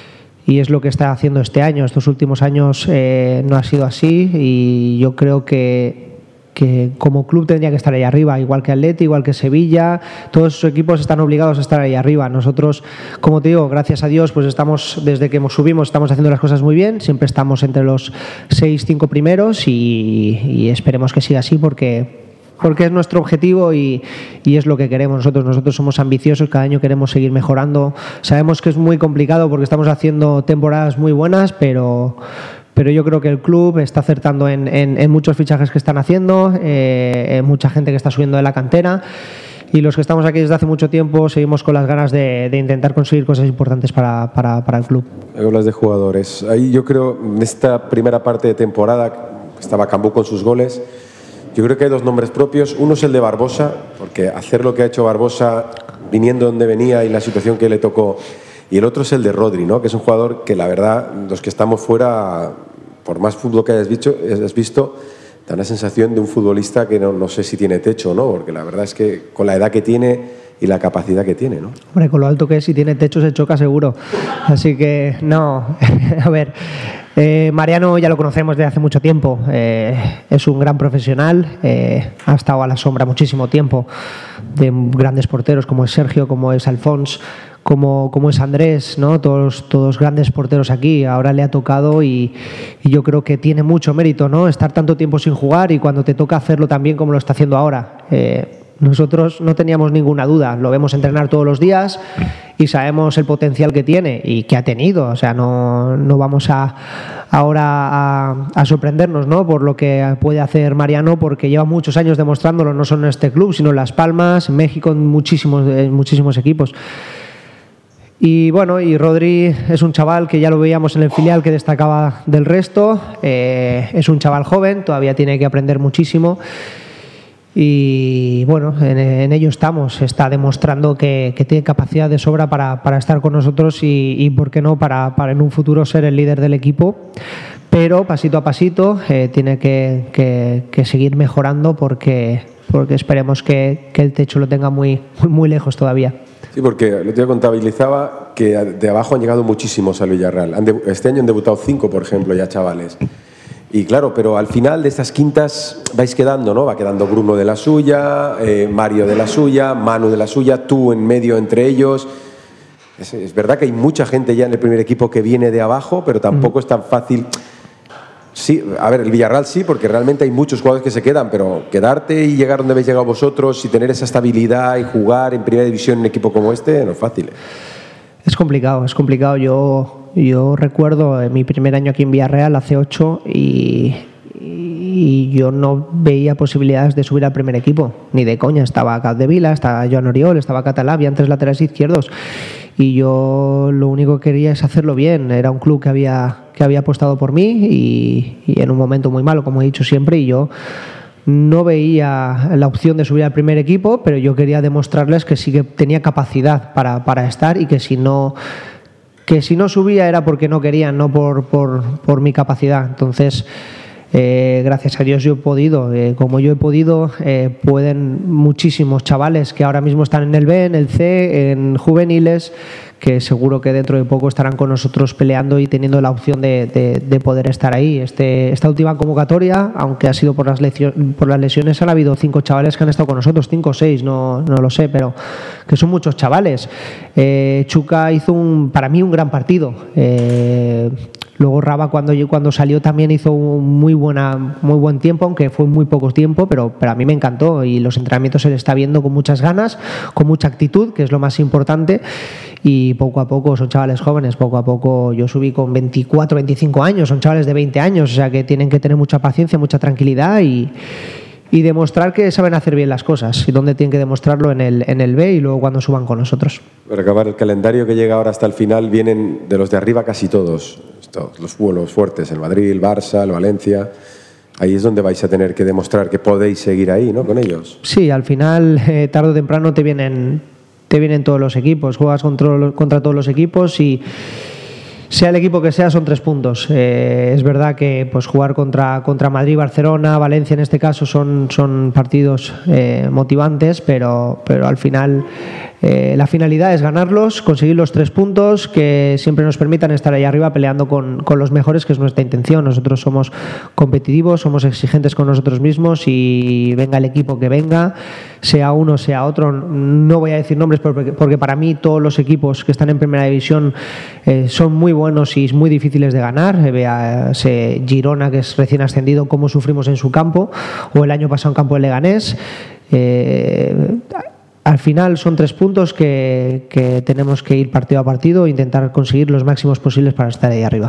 y es lo que está haciendo este año. Estos últimos años eh, no ha sido así y yo creo que que como club tendría que estar ahí arriba, igual que Atleti, igual que Sevilla, todos esos equipos están obligados a estar ahí arriba. Nosotros, como te digo, gracias a Dios, pues estamos, desde que subimos, estamos haciendo las cosas muy bien, siempre estamos entre los seis, cinco primeros y, y esperemos que siga así porque... porque es nuestro objetivo y, y es lo que queremos nosotros. Nosotros somos ambiciosos, cada año queremos seguir mejorando. Sabemos que es muy complicado porque estamos haciendo temporadas muy buenas, pero, pero yo creo que el club está acertando en, en, en muchos fichajes que están haciendo, eh, mucha gente que está subiendo de la cantera. Y los que estamos aquí desde hace mucho tiempo seguimos con las ganas de, de intentar conseguir cosas importantes para, para, para el club. Hablas de jugadores. Ahí yo creo, en esta primera parte de temporada, estaba Cambú con sus goles. Yo creo que hay dos nombres propios. Uno es el de Barbosa, porque hacer lo que ha hecho Barbosa viniendo donde venía y la situación que le tocó. Y el otro es el de Rodri, ¿no? Que es un jugador que, la verdad, los que estamos fuera, por más fútbol que hayas visto, hayas visto da una sensación de un futbolista que no, no sé si tiene techo, ¿no? Porque la verdad es que con la edad que tiene y la capacidad que tiene, ¿no? Hombre, con lo alto que es, si tiene techo se choca seguro. Así que, no, a ver... Eh, Mariano ya lo conocemos desde hace mucho tiempo, eh, es un gran profesional, eh, ha estado a la sombra muchísimo tiempo de grandes porteros como es Sergio, como es Alfons, como, como es Andrés, ¿no? Todos, todos grandes porteros aquí, ahora le ha tocado y, y yo creo que tiene mucho mérito, ¿no? Estar tanto tiempo sin jugar y cuando te toca hacerlo también como lo está haciendo ahora. Eh, Nosotros no teníamos ninguna duda, lo vemos entrenar todos los días y sabemos el potencial que tiene y que ha tenido. O sea, no, no vamos a ahora a, a sorprendernos, ¿no? Por lo que puede hacer Mariano, porque lleva muchos años demostrándolo, no solo en este club, sino en Las Palmas, en México, en muchísimos, en muchísimos equipos. Y bueno, y Rodri es un chaval que ya lo veíamos en el filial que destacaba del resto, eh, es un chaval joven, todavía tiene que aprender muchísimo. Y bueno, en, en ello estamos, está demostrando que, que tiene capacidad de sobra para, para estar con nosotros y, y por qué no, para, para en un futuro ser el líder del equipo, pero pasito a pasito eh, tiene que, que, que seguir mejorando porque, porque esperemos que, que el techo lo tenga muy, muy, muy lejos todavía. Sí, porque el otro día contabilizaba que de abajo han llegado muchísimos al Villarreal. Han de, este año han debutado cinco, por ejemplo, ya chavales. Y claro, pero al final de estas quintas vais quedando, ¿no? Va quedando Bruno de la suya, eh, Mario de la suya, Manu de la suya, tú en medio entre ellos. Es, es verdad que hay mucha gente ya en el primer equipo que viene de abajo, pero tampoco mm. es tan fácil. Sí, a ver, el Villarreal sí, porque realmente hay muchos jugadores que se quedan, pero quedarte y llegar donde habéis llegado vosotros y tener esa estabilidad y jugar en primera división en un equipo como este no es fácil. Es complicado, es complicado. Yo... Yo recuerdo en mi primer año aquí en Villarreal, hace ocho, y, y yo no veía posibilidades de subir al primer equipo, ni de coña. Estaba Capdevila, estaba Joan Oriol, estaba Catalá, había tres laterales izquierdos. Y yo lo único que quería es hacerlo bien. Era un club que había, que había apostado por mí y, y en un momento muy malo, como he dicho siempre, y yo no veía la opción de subir al primer equipo, pero yo quería demostrarles que sí que tenía capacidad para, para estar y que si no... que si no subía era porque no querían, no por, por, por mi capacidad. Entonces, eh, gracias a Dios yo he podido. Eh, como yo he podido, eh, pueden muchísimos chavales que ahora mismo están en el B, en el C, en juveniles, que seguro que dentro de poco estarán con nosotros peleando y teniendo la opción de, de, de poder estar ahí. Este, esta última convocatoria, aunque ha sido por las, lección, por las lesiones, han habido cinco chavales que han estado con nosotros, cinco o seis, no, no lo sé, pero que son muchos chavales. Eh, Chuca hizo un, para mí un gran partido. Eh, Luego Raba cuando, cuando salió también hizo un muy, buena, muy buen tiempo, aunque fue muy poco tiempo, pero, pero a mí me encantó y los entrenamientos se le está viendo con muchas ganas, con mucha actitud, que es lo más importante, y poco a poco son chavales jóvenes, poco a poco yo subí con veinticuatro, veinticinco años, son chavales de veinte años, o sea que tienen que tener mucha paciencia, mucha tranquilidad y... y demostrar que saben hacer bien las cosas y dónde tienen que demostrarlo en el, en el B y luego cuando suban con nosotros. Para acabar, el calendario que llega ahora hasta el final vienen de los de arriba casi todos, los, los fuertes, el Madrid, el Barça, el Valencia. Ahí es donde vais a tener que demostrar que podéis seguir ahí, ¿no? Con ellos. Sí, al final, eh, tarde o temprano te vienen, te vienen todos los equipos, juegas contra, contra todos los equipos y... sea el equipo que sea, son tres puntos. Eh, es verdad que pues jugar contra, contra Madrid, Barcelona, Valencia en este caso son, son partidos eh, motivantes, pero, pero al final eh, la finalidad es ganarlos, conseguir los tres puntos que siempre nos permitan estar ahí arriba peleando con, con los mejores, que es nuestra intención. Nosotros somos competitivos, somos exigentes con nosotros mismos y venga el equipo que venga, sea uno, sea otro. No voy a decir nombres porque, porque para mí todos los equipos que están en primera división eh, son muy buenos y muy difíciles de ganar. Véase Girona, que es recién ascendido, cómo sufrimos en su campo, o el año pasado en campo de Leganés. Eh, al final son tres puntos que, que tenemos que ir partido a partido e intentar conseguir los máximos posibles para estar ahí arriba.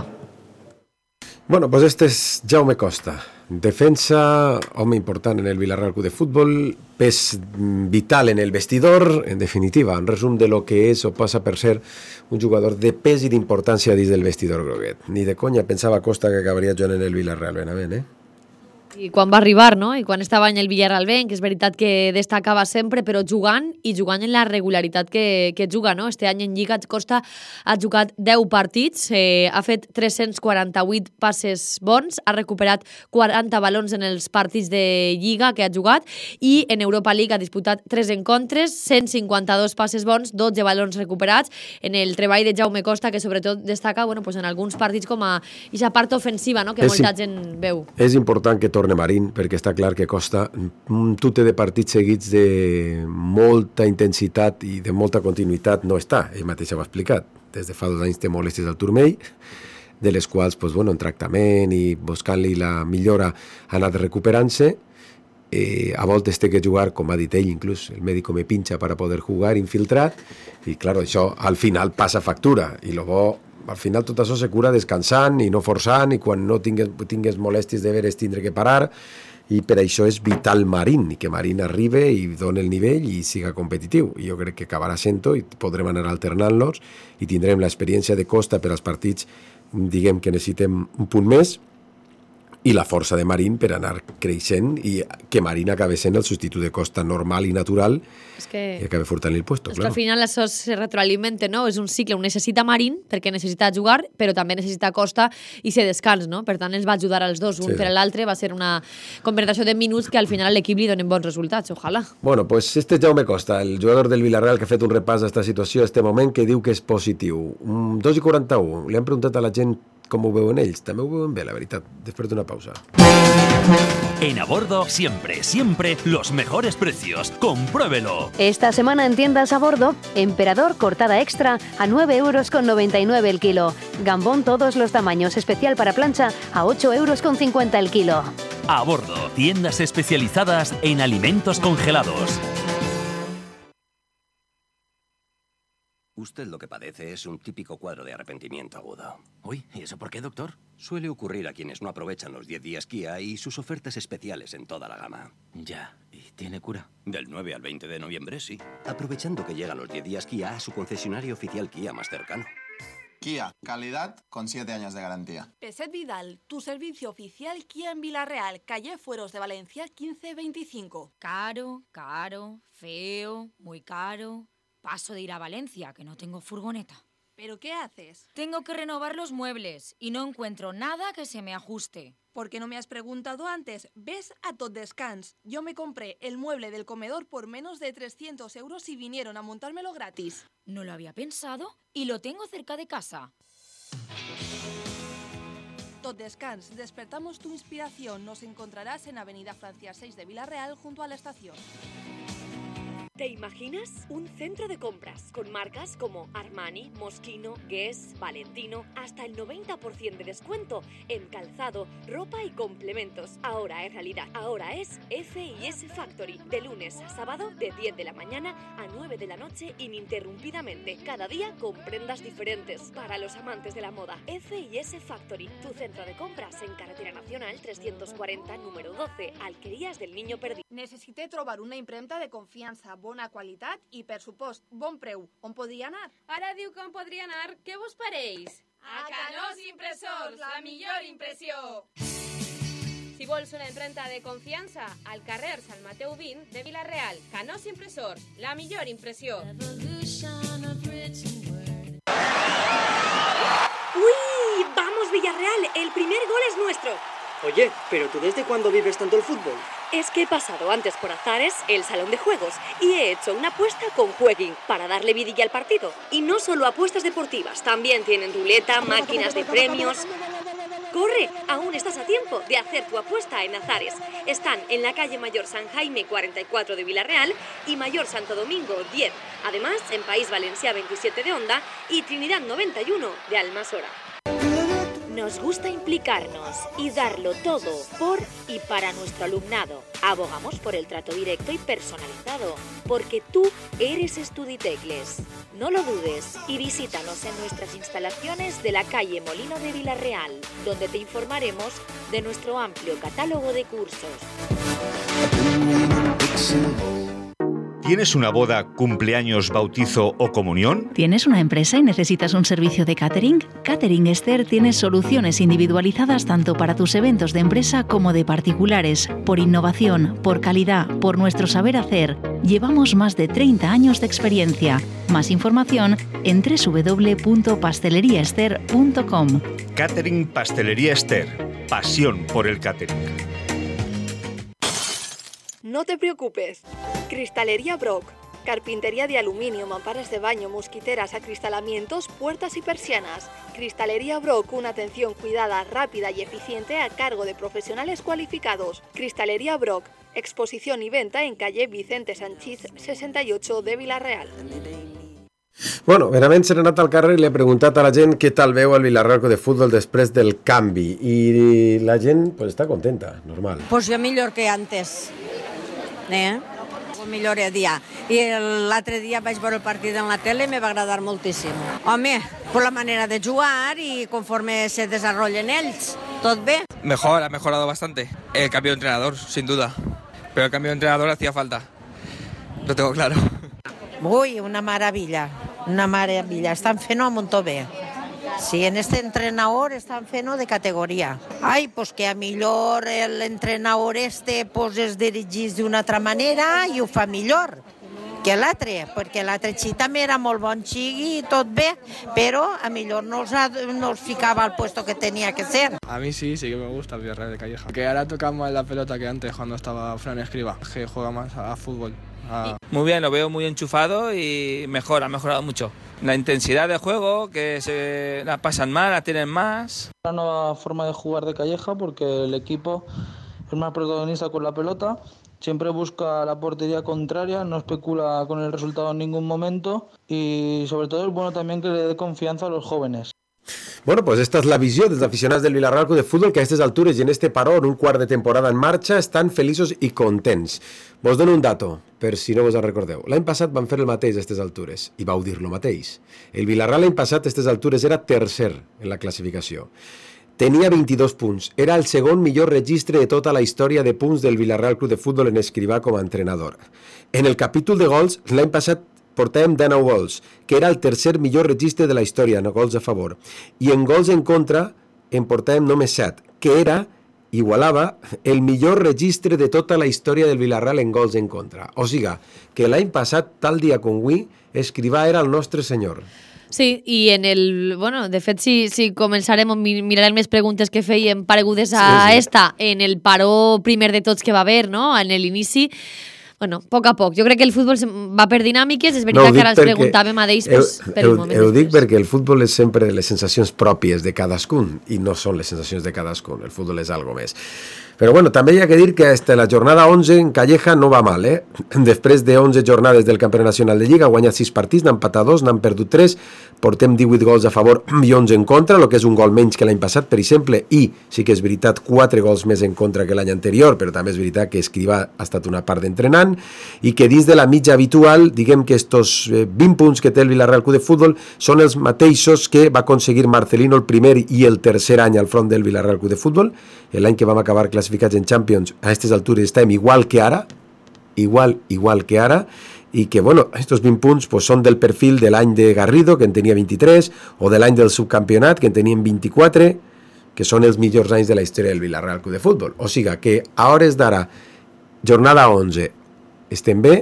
Bueno, pues este es Jaume Costa, defensa, home important en el Villarreal Club de Fútbol, pes vital en el vestidor, en definitiva, en resum de lo que és o passa per ser un jugador de pes i d'importància dins del vestidor groguet. Ni de conya pensava Costa que acabaria jugant en el Villarreal, benament, eh? I quan va arribar, no? I quan estava en el Villarreal B, que és veritat que destacava sempre, però jugant i jugant en la regularitat que, que juga, no? Este any en Lliga Costa ha jugat deu partits, eh, ha fet tres-cents quaranta-vuit passes bons, ha recuperat quaranta balons en els partits de Lliga que ha jugat i en Europa League ha disputat tres encontres, cent cinquanta-dos passes bons, dotze balons recuperats en el treball de Jaume Costa, que sobretot destaca bueno, pues en alguns partits com a aquesta part ofensiva, no? Que és molta gent veu. És important que torni Marín, perquè està clar que Costa un tute de partits seguits de molta intensitat i de molta continuïtat no està, ell mateix ho ha explicat. Des de fa dos anys té molèsties al turmell, de les quals pues, bueno, en tractament i buscant-li la millora ha anat recuperant-se. Eh, a voltes té que jugar, com ha dit ell, inclús el mèdico me pincha para poder jugar infiltrat, i clar, això al final passa factura, i lo bo al final tot això se cura descansant i no forçant, i quan no tingues, tingues molèsties de veres tindre que parar, i per això és vital Marín, i que Marín arribi i doni el nivell i siga competitiu. I jo crec que acabarà sent-ho i podrem anar alternant-los i tindrem l'experiència de Costa per als partits, diguem que necessitem un punt més, i la força de Marín per anar creixent i que Marín acabi sent el substitut de Costa normal i natural és que, i acabi furtant-li el puesto. És claro. que al final això se retroalimenta, no? És un cicle, un necessita Marín perquè necessita jugar, però també necessita Costa i se descans, no? Per tant, ens va ajudar als dos, un Sí. per a l'altre, va ser una conversació de minuts que al final a l'equip li donen bons resultats, ojalà. Bueno, pues este es Jaume Costa, el jugador del Villarreal que ha fet un repàs d'esta situació, este moment, que diu que és positiu. Um, dos i quaranta-u, li han preguntat a la gent com ho veuen ells. També ho veuen bé, la veritat, després d'una pausa. En Abordo, siempre, siempre los mejores precios. ¡Compruébelo! Esta semana en tiendas a bordo, Emperador cortada extra a nueve euros con noventa y nueve el kilo. Gambón todos los tamaños, especial para plancha, a ocho euros con cincuenta el kilo. A Bordo, tiendas especializadas en alimentos congelados. Usted lo que padece es un típico cuadro de arrepentimiento agudo. Uy, ¿y eso por qué, doctor? Suele ocurrir a quienes no aprovechan los diez días Kia y sus ofertas especiales en toda la gama. Ya, ¿y tiene cura? Del nueve al veinte de noviembre, sí. Aprovechando que llegan los diez días Kia a su concesionario oficial Kia más cercano. Kia, calidad con siete años de garantía. Peset Vidal, tu servicio oficial Kia en Villarreal, calle Fueros de Valencia quince veinticinco. Caro, caro, feo, muy caro. Paso de ir a Valencia, que no tengo furgoneta. ¿Pero qué haces? Tengo que renovar los muebles y no encuentro nada que se me ajuste. ¿Por qué no me has preguntado antes? Ves a Tot Descans. Yo me compré el mueble del comedor por menos de trescientos euros y vinieron a montármelo gratis. No lo había pensado y lo tengo cerca de casa. Tot Descans, despertamos tu inspiración. Nos encontrarás en Avenida Francia seis de Villarreal, junto a la estación. ¿Te imaginas? Un centro de compras con marcas como Armani, Moschino, Guess, Valentino, hasta el noventa por ciento de descuento en calzado, ropa y complementos. Ahora es realidad. Ahora es F y S Factory. De lunes a sábado, de diez de la mañana a nueve de la noche, ininterrumpidamente. Cada día con prendas diferentes. Para los amantes de la moda, F y S Factory. Tu centro de compras en Carretera Nacional trescientos cuarenta, número doce, Alquerías del Niño Perdido. Necessité trobar una impremta de confiança, bona qualitat i, per supost, bon preu. On podria anar? Ara diu que on podria anar. Què vos pareix? A Canós Impressors, la millor impressió! Si vols una impremta de confiança, al carrer Sant Mateu vint de Vila-real. Canós Impressors, la millor impressió. Ui, Villarreal! ¡El primer gol es nuestro! Oye, ¿pero tú desde cuándo vives tanto el fútbol? Es que he pasado antes por Azares, el salón de juegos, y he hecho una apuesta con Jueguin para darle vidilla al partido. Y no solo apuestas deportivas, también tienen ruleta, máquinas de premios... ¡Corre! Aún estás a tiempo de hacer tu apuesta en Azares. Están en la calle Mayor San Jaime cuarenta y cuatro de Villarreal y Mayor Santo Domingo diez. Además, en País Valencià veintisiete de Onda y Trinidad noventa y uno de Almasora. Nos gusta implicarnos y darlo todo por y para nuestro alumnado. Abogamos por el trato directo y personalizado, porque tú eres Estuditecles. No lo dudes y visítanos en nuestras instalaciones de la calle Molino de Villarreal, donde te informaremos de nuestro amplio catálogo de cursos. ¿Tienes una boda, cumpleaños, bautizo o comunión? ¿Tienes una empresa y necesitas un servicio de catering? Catering Esther tiene soluciones individualizadas tanto para tus eventos de empresa como de particulares. Por innovación, por calidad, por nuestro saber hacer. Llevamos más de treinta años de experiencia. Más información en doble u doble u doble u punto pastelería ester punto com. Catering Pastelería Esther. Pasión por el catering. No te preocupes. Cristalería Brock. Carpintería de aluminio, mamparas de baño, mosquiteras, acristalamientos, puertas y persianas. Cristalería Brock, una atención cuidada, rápida y eficiente a cargo de profesionales cualificados. Cristalería Brock. Exposición y venta en calle Vicente Sanchís sesenta y ocho de Villarreal. Bueno, verament s'ha anat al carrer i li ha preguntat a la gent què tal veu el Villarreal de futbol després del canvi i la gent pues, està contenta, normal. Pues jo millor que antes, eh? Millor dia. I l'altre dia vaig veure el partit en la tele i me va agradar moltíssim. Home, per la manera de jugar y conforme se desarrollen ells, tot bé. Mejor, ha mejorado bastante. El cambio de entrenador, sin duda. Pero el cambio de entrenador hacía falta. Lo tengo claro. Uy, una maravilla, una maravilla. Estan fent-ho molt bé. Sí, en este entrenador estan fent-ho de categoria. Ai, pues que a millor l'entrenador este pues es dirigís d'una altra manera i ho fa millor que l'altre, perquè l'altre xic també era molt bon xic i tot bé, però a millor no els, no els ficava al puesto que tenia que ser. A mí sí, sí que me gusta el Villarreal de Calleja. Que ahora toca más la pelota que antes cuando estaba Fran Escriba, que juega más a, a fútbol. A... Muy bien, lo veo muy enchufado y mejor, ha mejorado mucho. La intensidad de juego, que se la pasan mal, la tienen más. Una nueva forma de jugar de Calleja porque el equipo es más protagonista con la pelota, siempre busca la portería contraria, no especula con el resultado en ningún momento y sobre todo es bueno también que le dé confianza a los jóvenes. Bueno, pues esta és la visió dels aficionats del Villarreal Club de Futbol que a aquestes altures i en este paró, en un quart de temporada en marxa, estan feliços i contents. Vos dono un dato, per si no vos en recordeu. L'any passat van fer el mateix a aquestes altures i vau dir lo mateix. El Villarreal l'any passat a aquestes altures era tercer en la classificació. Tenia vint-i-dos punts. Era el segon millor registre de tota la història de punts del Villarreal Club de Futbol en Escrivà com a entrenador. En el capítol de gols, l'any passat portàvem dinou gols, que era el tercer millor registre de la història, no gols a favor. I en gols en contra en portàvem només set, que era, igualava, el millor registre de tota la història del Villarreal en gols en contra. O sigui, que l'any passat, tal dia com avui, Escrivà era el nostre senyor. Sí, i en el... Bueno, de fet, si, si començarem a mirar més preguntes que fèiem paregudes a sí, sí. esta, en el paró primer de tots que va haver, no?, en l'inici. Bueno, a poc a poc. Jo crec que el futbol va per dinàmiques, és veritat no, que ara els preguntàvem a d'ells pues, per el moment. Ho dic perquè el futbol és sempre les sensacions pròpies de cadascun i no són les sensacions de cadascun, el futbol és algo més. Però bueno, també hi ha que dir que hasta la jornada onze en Calleja no va mal, eh? Després de onze jornades del Campionat Nacional de Lliga, ha guanyat sis partits, n'han empatat dos, n'han perdut tres, portem divuit gols a favor i onze en contra, el que és un gol menys que l'any passat, per exemple, i sí que és veritat, quatre gols més en contra que l'any anterior, però també és veritat que Escrivà ha estat una part d'entrenant, i que dins de la mitja habitual, diguem que estos vint punts que té el Villarreal Club de Futbol són els mateixos que va aconseguir Marcelino el primer i el tercer any al front del Villarreal Club de Futbol, l'any que vam acabar classificats en Champions, a aquestes altures estem igual que ara, igual, igual que ara, i que, bueno, estos vint punts pues, són del perfil de l'any de Garrido, que en tenia vint-i-tres, o de l'any del subcampionat, que en tenien vint-i-quatre, que són els millors anys de la història del Villarreal Club de Futbol. O sigui que a hores d'ara, jornada onze, estem bé,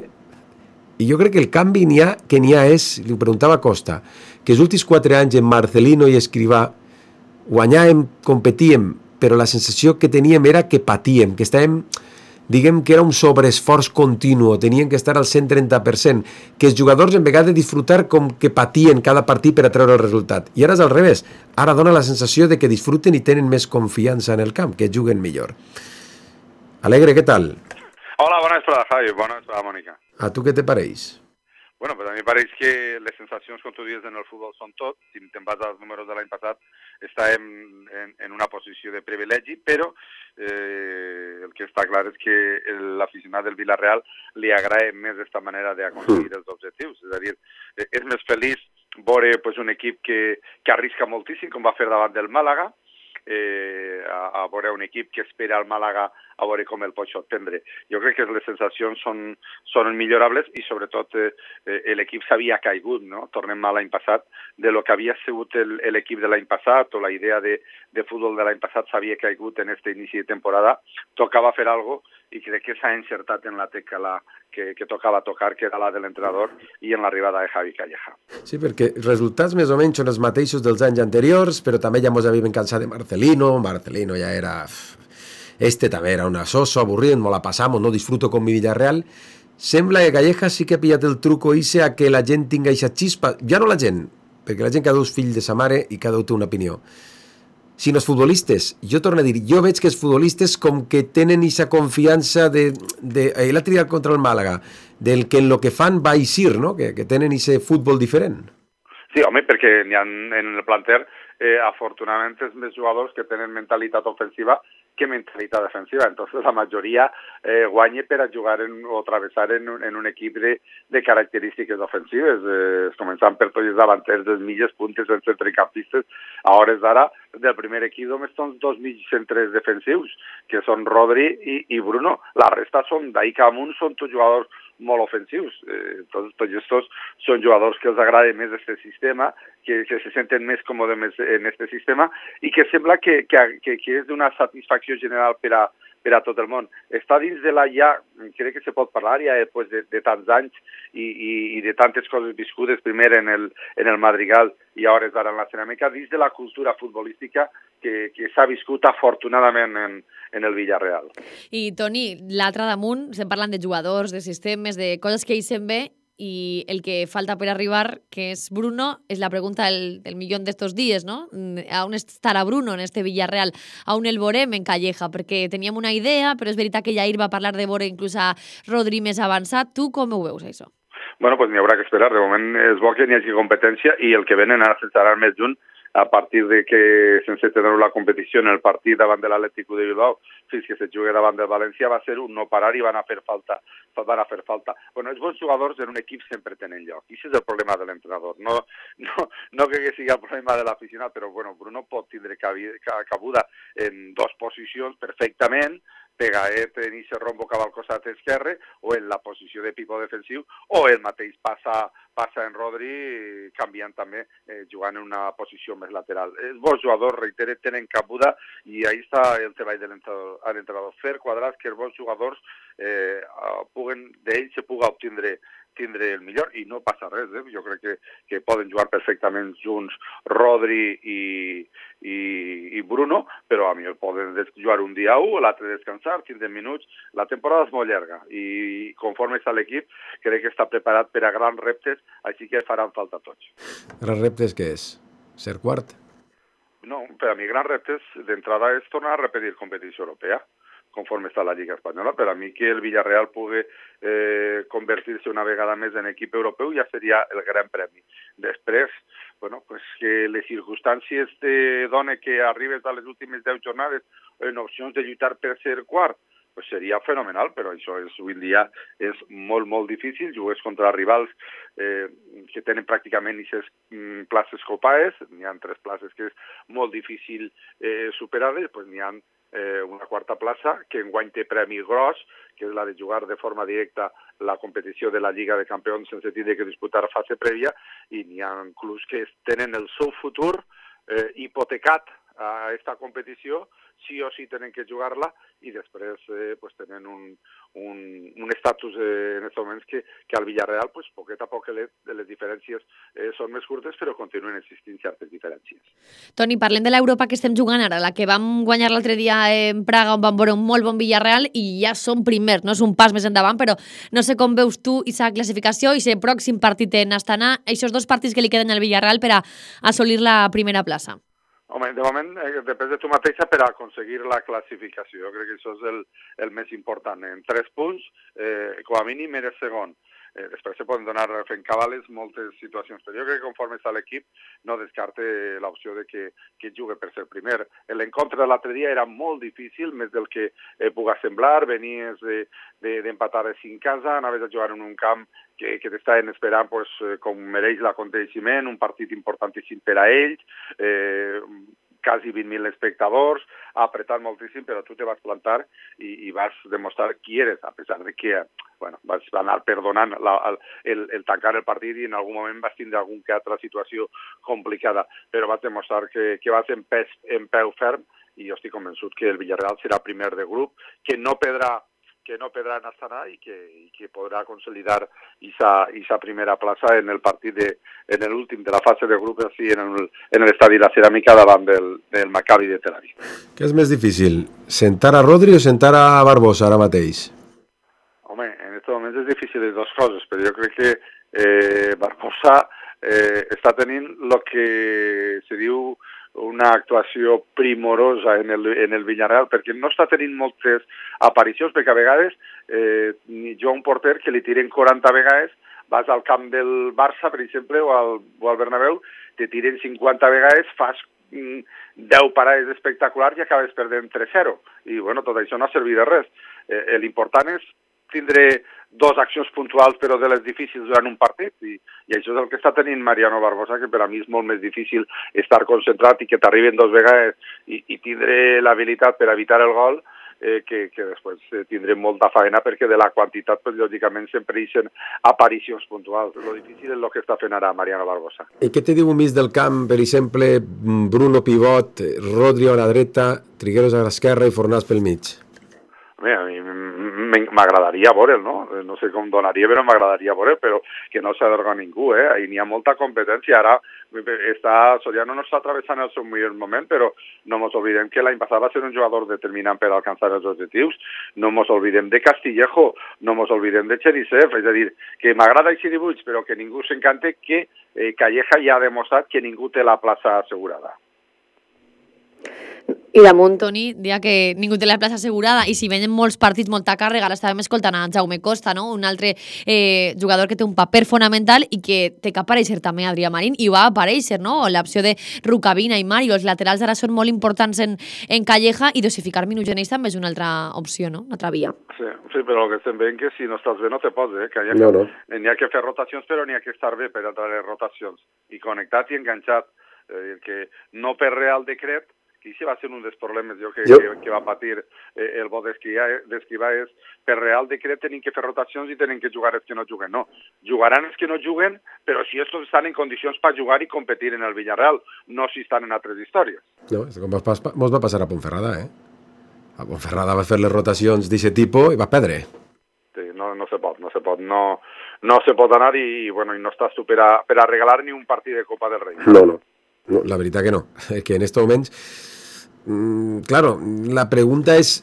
i jo crec que el canvi n'hi ha, que n'hi ha és, li ho preguntava Costa, que els últims quatre anys en Marcelino i Escrivà guanyàvem, competíem, però la sensació que teníem era que patíem, que estàvem, diguem que era un sobreesforç continu, tenien que estar al cent trenta per cent, que els jugadors en vegada de disfrutar com que patien cada partit per a treure el resultat. I ara és al revés, ara dona la sensació de que disfruten i tenen més confiança en el camp, que juguen millor. Alegre, ¿qué tal? Hola, bona vesprada, Javi, bona vesprada, Mònica. ¿A tu què te pareix? Bueno, pues a mi pareix que les sensacions, com tu dius, en el futbol són tot. Si te'n vas als números de l'any passat, estàvem en, en una posició de privilegi, però eh, el que està clar és que l'aficionat del Villarreal li agrada més aquesta manera d'aconseguir els objectius. És a dir, és més feliç veure pues, un equip que, que arrisca moltíssim, com va fer davant del Màlaga, eh, a, a veure un equip que espera al Màlaga a veure com el pot sorprendre. Jo crec que les sensacions són, són millorables i sobretot eh, l'equip s'havia caigut, no? Tornem a l'any passat, de lo que havia sigut l'equip de l'any passat o la idea de, de futbol de l'any passat s'havia caigut en este inici de temporada, tocava fer alguna cosa i crec que s'ha encertat en la tecla la, que, que tocava tocar, que era la de l'entrenador i en l'arribada de Javi Calleja. Sí, perquè els resultats més o menys són els mateixos dels anys anteriors, però també ja ens havíem cansat de Marcelino, Marcelino ja era... Este també era una soso, avorrido, no la passamos, no disfruto con mi Villarreal. Sembla que Calleja sí que ha pillat el truco ese a que la gent tinga aquesta xispa. Ja no la gent, perquè la gent cada un és fill de sa mare i cada un té una opinió. Sinó els futbolistes. Jo torno a dir, jo veig que els futbolistes com que tenen aquesta confiança de, de l'altre dia contra el Màlaga, del que en lo que fan va eixir, no? Que, que tenen aquest futbol diferent. Sí, home, perquè n'hi ha en el planter, eh, afortunadament, els més jugadors que tenen mentalitat ofensiva que mentalitat defensiva. Entonces la majoria eh, guanya per a jugar en, o travessar en, en un equip de, de característiques ofensives, eh, començant per tots els davanters, dels mitges puntes, els centrecampistes. A hores d'ara, del primer equip només són dos mig centres defensius, que són Rodri i, i Bruno. La resta són d'ahí amunt, són tots jugadors molt ofensius. Eh, tots, tots estos són jugadors que els agrada més aquest sistema, que, que se senten més còmodes en aquest sistema i que sembla que, que, que, que és d'una satisfacció general per a, per a tot el món. Està dins de la ja, crec que se pot parlar ja després de, de tants anys i, i, i de tantes coses viscudes, primer en el, en el Madrigal i a hores d'ara en la Ceràmica, dins de la cultura futbolística que, que s'ha viscut afortunadament en, en el Villarreal. I, Toni, l'altre damunt, estem parlant de jugadors, de sistemes, de coses que eixen bé, i el que falta per arribar, que és Bruno, és la pregunta del, del milió d'estos dies, no? A on estarà Bruno en este Villarreal? A on el veurem en Calleja? Perquè teníem una idea, però és veritat que Jair va parlar de veure inclús a Rodri més avançat. Tu com ho veus, això? Bueno, pues n'hi haurà que esperar. De moment és bo que n'hi hagi competència i el que venen ara s'estaran més junt a partir de que sense tenir la competició en el partit davant de l'Atlético de Bilbao fins que se jugui davant del València va ser un no parar i van a fer falta. Van a fer falta. Bueno, els bons jugadors en un equip sempre tenen lloc. I això és el problema de l'entrenador. No, no, no que sigui el problema de l'aficionat, però bueno, Bruno pot tindre cabuda en dos posicions perfectament, Pegaet en aquest rombo cap al costat esquerre o en la posició de pivot defensiu o el mateix passa, passa en Rodri canviant també, eh, jugant en una posició més lateral. Els bons jugadors, reitero, tenen cabuda i ahí està el treball de l'entrenador. Fer quadrats que els bons jugadors eh, puguen, d'ells se puga obtindre tindre el millor i no passa res, eh? Jo crec que, que poden jugar perfectament junts Rodri i, i, i Bruno, però a mi poden jugar un dia a un, l'altre descansar, quinze minuts. La temporada és molt llarga i conforme està l'equip crec que està preparat per a grans reptes, així que faran falta tots. Grans reptes què és? Ser quart? No, per a mi grans reptes d'entrada és tornar a repetir competició europea conforme està la Lliga Espanyola. Per a mi que el Villarreal pugui eh, convertir-se una vegada més en equip europeu ja seria el gran premi. Després, bueno, pues que les circumstàncies te donen que arribes a les últimes deu jornades en opcions de lluitar per ser quart, pues seria fenomenal, però això és, avui en dia és molt, molt difícil. Jugues contra rivals eh, que tenen pràcticament aquestes mm, places copades, n'hi ha tres places que és molt difícil eh, superar-les, pues n'hi ha eh, una quarta plaça que enguany té premi gros, que és la de jugar de forma directa la competició de la Lliga de Campions sense tindre que disputar fase prèvia, i n'hi ha clubs que tenen el seu futur eh, hipotecat a esta competició, sí o sí tenen que jugar-la i després eh, pues, tenen un, un, un estatus eh, en aquests moments que, que al Villarreal, pues, poquet a poc les, les diferències eh, són més curtes, però continuen existint certes diferències. Toni, parlem de l'Europa que estem jugant ara, la que vam guanyar l'altre dia en Praga, on vam veure un molt bon Villarreal i ja som primers, no és un pas més endavant, però no sé com veus tu aquesta classificació i aquest pròxim partit en Astana, aquests dos partits que li queden al Villarreal per a assolir la primera plaça. Home, de moment eh, depèn de tu mateixa per a aconseguir la classificació. Jo crec que això és el, el més important. En tres punts, eh, com a mínim eres segon. Eh, després se poden donar fent cabales moltes situacions, però jo crec que conforme està l'equip no descarte l'opció de que, que jugui per ser primer. L'encontre de l'altre dia era molt difícil, més del que eh, puga semblar, venies d'empatar de, de, de cinc casa, anaves a jugar en un camp que, que t'estaven esperant pues, com mereix l'aconteixement, un partit importantíssim per a ells, eh, quasi vint mil espectadors, apretant moltíssim, però tu te vas plantar i, i vas demostrar qui eres, a pesar de que bueno, vas anar perdonant la, el, el tancar el partit i en algun moment vas tindre alguna que altra situació complicada, però vas demostrar que, que vas en, pes, en peu ferm i jo estic convençut que el Villarreal serà primer de grup, que no perdrà que no perdrà en Astana i que, i que podrà consolidar aquesta primera plaça en el partit de, en l'últim de la fase de grup així en l'estadi La Ceràmica davant del, del Maccabi de Tel Aviv. Què és més difícil, sentar a Rodri o sentar a Barbosa ara mateix? Home, en aquest moment és difícil les dues coses, però jo crec que eh, Barbosa eh, està tenint el que se diu una actuació primorosa en el, en el Villarreal, perquè no està tenint moltes aparicions, perquè a vegades eh, jo un porter que li tiren quaranta vegades, vas al camp del Barça, per exemple, o al, o al Bernabéu, te tiren cinquanta vegades, fas mm, deu parades espectaculars i acabes perdent tres zero. I bueno, tot això no ha servit de res. Eh, L'important és tindre dos accions puntuals però de les difícils durant un partit i, i això és el que està tenint Mariano Barbosa, que per a mi és molt més difícil estar concentrat i que t'arriben dos vegades i, i tindre l'habilitat per evitar el gol eh, que, que després eh, tindrem molta feina perquè de la quantitat, pues, lògicament, sempre hi ha aparicions puntuals. Lo difícil és el que està fent ara Mariano Barbosa. I què te diu un mig del camp, per exemple, Bruno pivot, Rodri a la dreta, Trigueros a l'esquerra i Fornals pel mig? A mi m'agradaria veure'l, no? No sé com donaria, però m'agradaria veure'l, però que no s'adorga ningú, eh? Ahí n'hi ha molta competència. Ara està, Soriano no està travessant el seu millor moment, però no ens oblidem que l'any passat va ser un jugador determinant per alcançar els objectius. No ens oblidem de Castillejo, no ens oblidem de Cherisev, és a dir, que m'agrada aquest dibuix, però que ningú s'encante que eh, Calleja ja ha demostrat que ningú té la plaça assegurada. I damunt, Toni, dia que ningú té la plaça assegurada i si venen molts partits, molta càrrega, ara estàvem escoltant a Jaume Costa, no? Un altre eh, jugador que té un paper fonamental i que té que aparèixer també Adrià Marín i va aparèixer, no? L'opció de Rukavina i Mario, els laterals ara són molt importants en, en Calleja i dosificar minuts en ells també és una altra opció, no? Una altra via. Sí, sí, però el que estem veient que si no estàs bé no te pots, eh? Calleja. No, no. N'hi ha que fer rotacions, però n'hi ha que estar bé per entrar les rotacions i connectat i enganxat. És a dir, que no per real decret, i això va ser un dels problemes jo que, jo. que, que va patir eh, el bo d'Escrivà és per real decret tenen que fer rotacions i tenen que jugar els que no juguen. No, jugaran els que no juguen, però si estos estan en condicions per jugar i competir en el Villarreal, no si estan en altres històries. No, és com mos va passar a Ponferrada, eh? A Ponferrada va fer les rotacions d'aquest tipus i va perdre. Sí, no, no se pot, no se pot, no, no se pot anar i, bueno, i no estàs tu per a, per a regalar ni un partit de Copa del Rei. No, no, no, la veritat que no. És que en estos moments Mm, claro, la pregunta és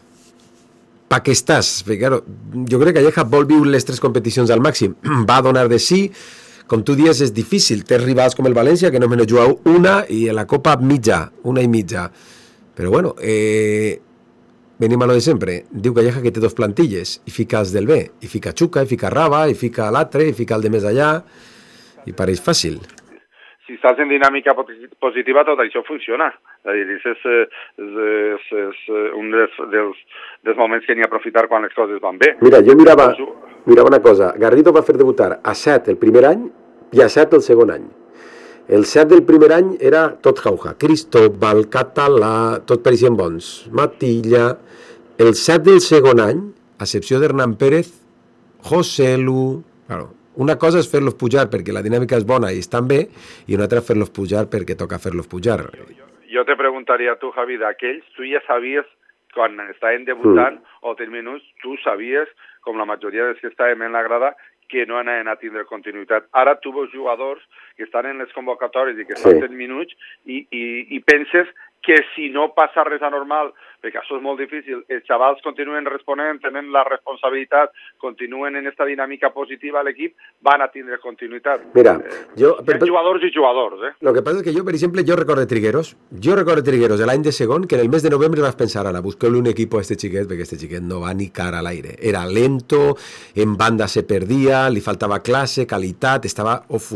pa què estàs? Perquè, claro, jo crec que Calleja vol viure les tres competicions al màxim. Va donar de sí, com tu dius, és difícil. Té rivals com el València, que només juga una, i a la Copa mitja, una i mitja. Però bueno, eh, venim a lo de sempre. Diu Calleja que té dos plantilles, i fica els del B, i fica Xuca, i fica Raba, i fica l'altre, i fica el de més allà, i pareix fàcil. Si estàs en dinàmica positiva, tot això funciona. És, és, és, és un dels, dels, dels moments que n'hi ha aprofitar quan les coses van bé. Mira, jo mirava, mirava una cosa. Garrido va fer debutar a set el primer any i a set el segon any. El set del primer any era tot jauja. Cristóbal, Català, tot pareixien bons. Matilla. El set del segon any, a excepció d'Hernán Pérez, José Lu... Claro, una cosa és fer-los pujar perquè la dinàmica és bona i estan bé, i una altra és fer-los pujar perquè toca fer-los pujar. Jo, jo te preguntaria a tu, Javi, d'aquells, tu ja sabies, quan estaven debutant, mm. o tres minuts, tu sabies, com la majoria dels que estàvem en la grada, que no anaven a tindre continuïtat. Ara tu veus jugadors que estan en les convocatòries i que estan sí. set minuts i, i, i penses que si no passa res anormal, perquè això és molt difícil, els xavals continuen responent, tenen la responsabilitat, continuen en esta dinàmica positiva a l'equip, van a tindre continuïtat. Mira, jo... Hi ha jugadors i jugadors, eh? Lo que passa és que jo, per exemple, jo recordo Trigueros, jo recordo Trigueros de l'any de segon, que en el mes de novembre vas pensar, ara, busqueu-li un equip a este xiquet, perquè este xiquet no va ni cara a l'aire. Era lento, en banda se perdia, li faltava classe, qualitat, estava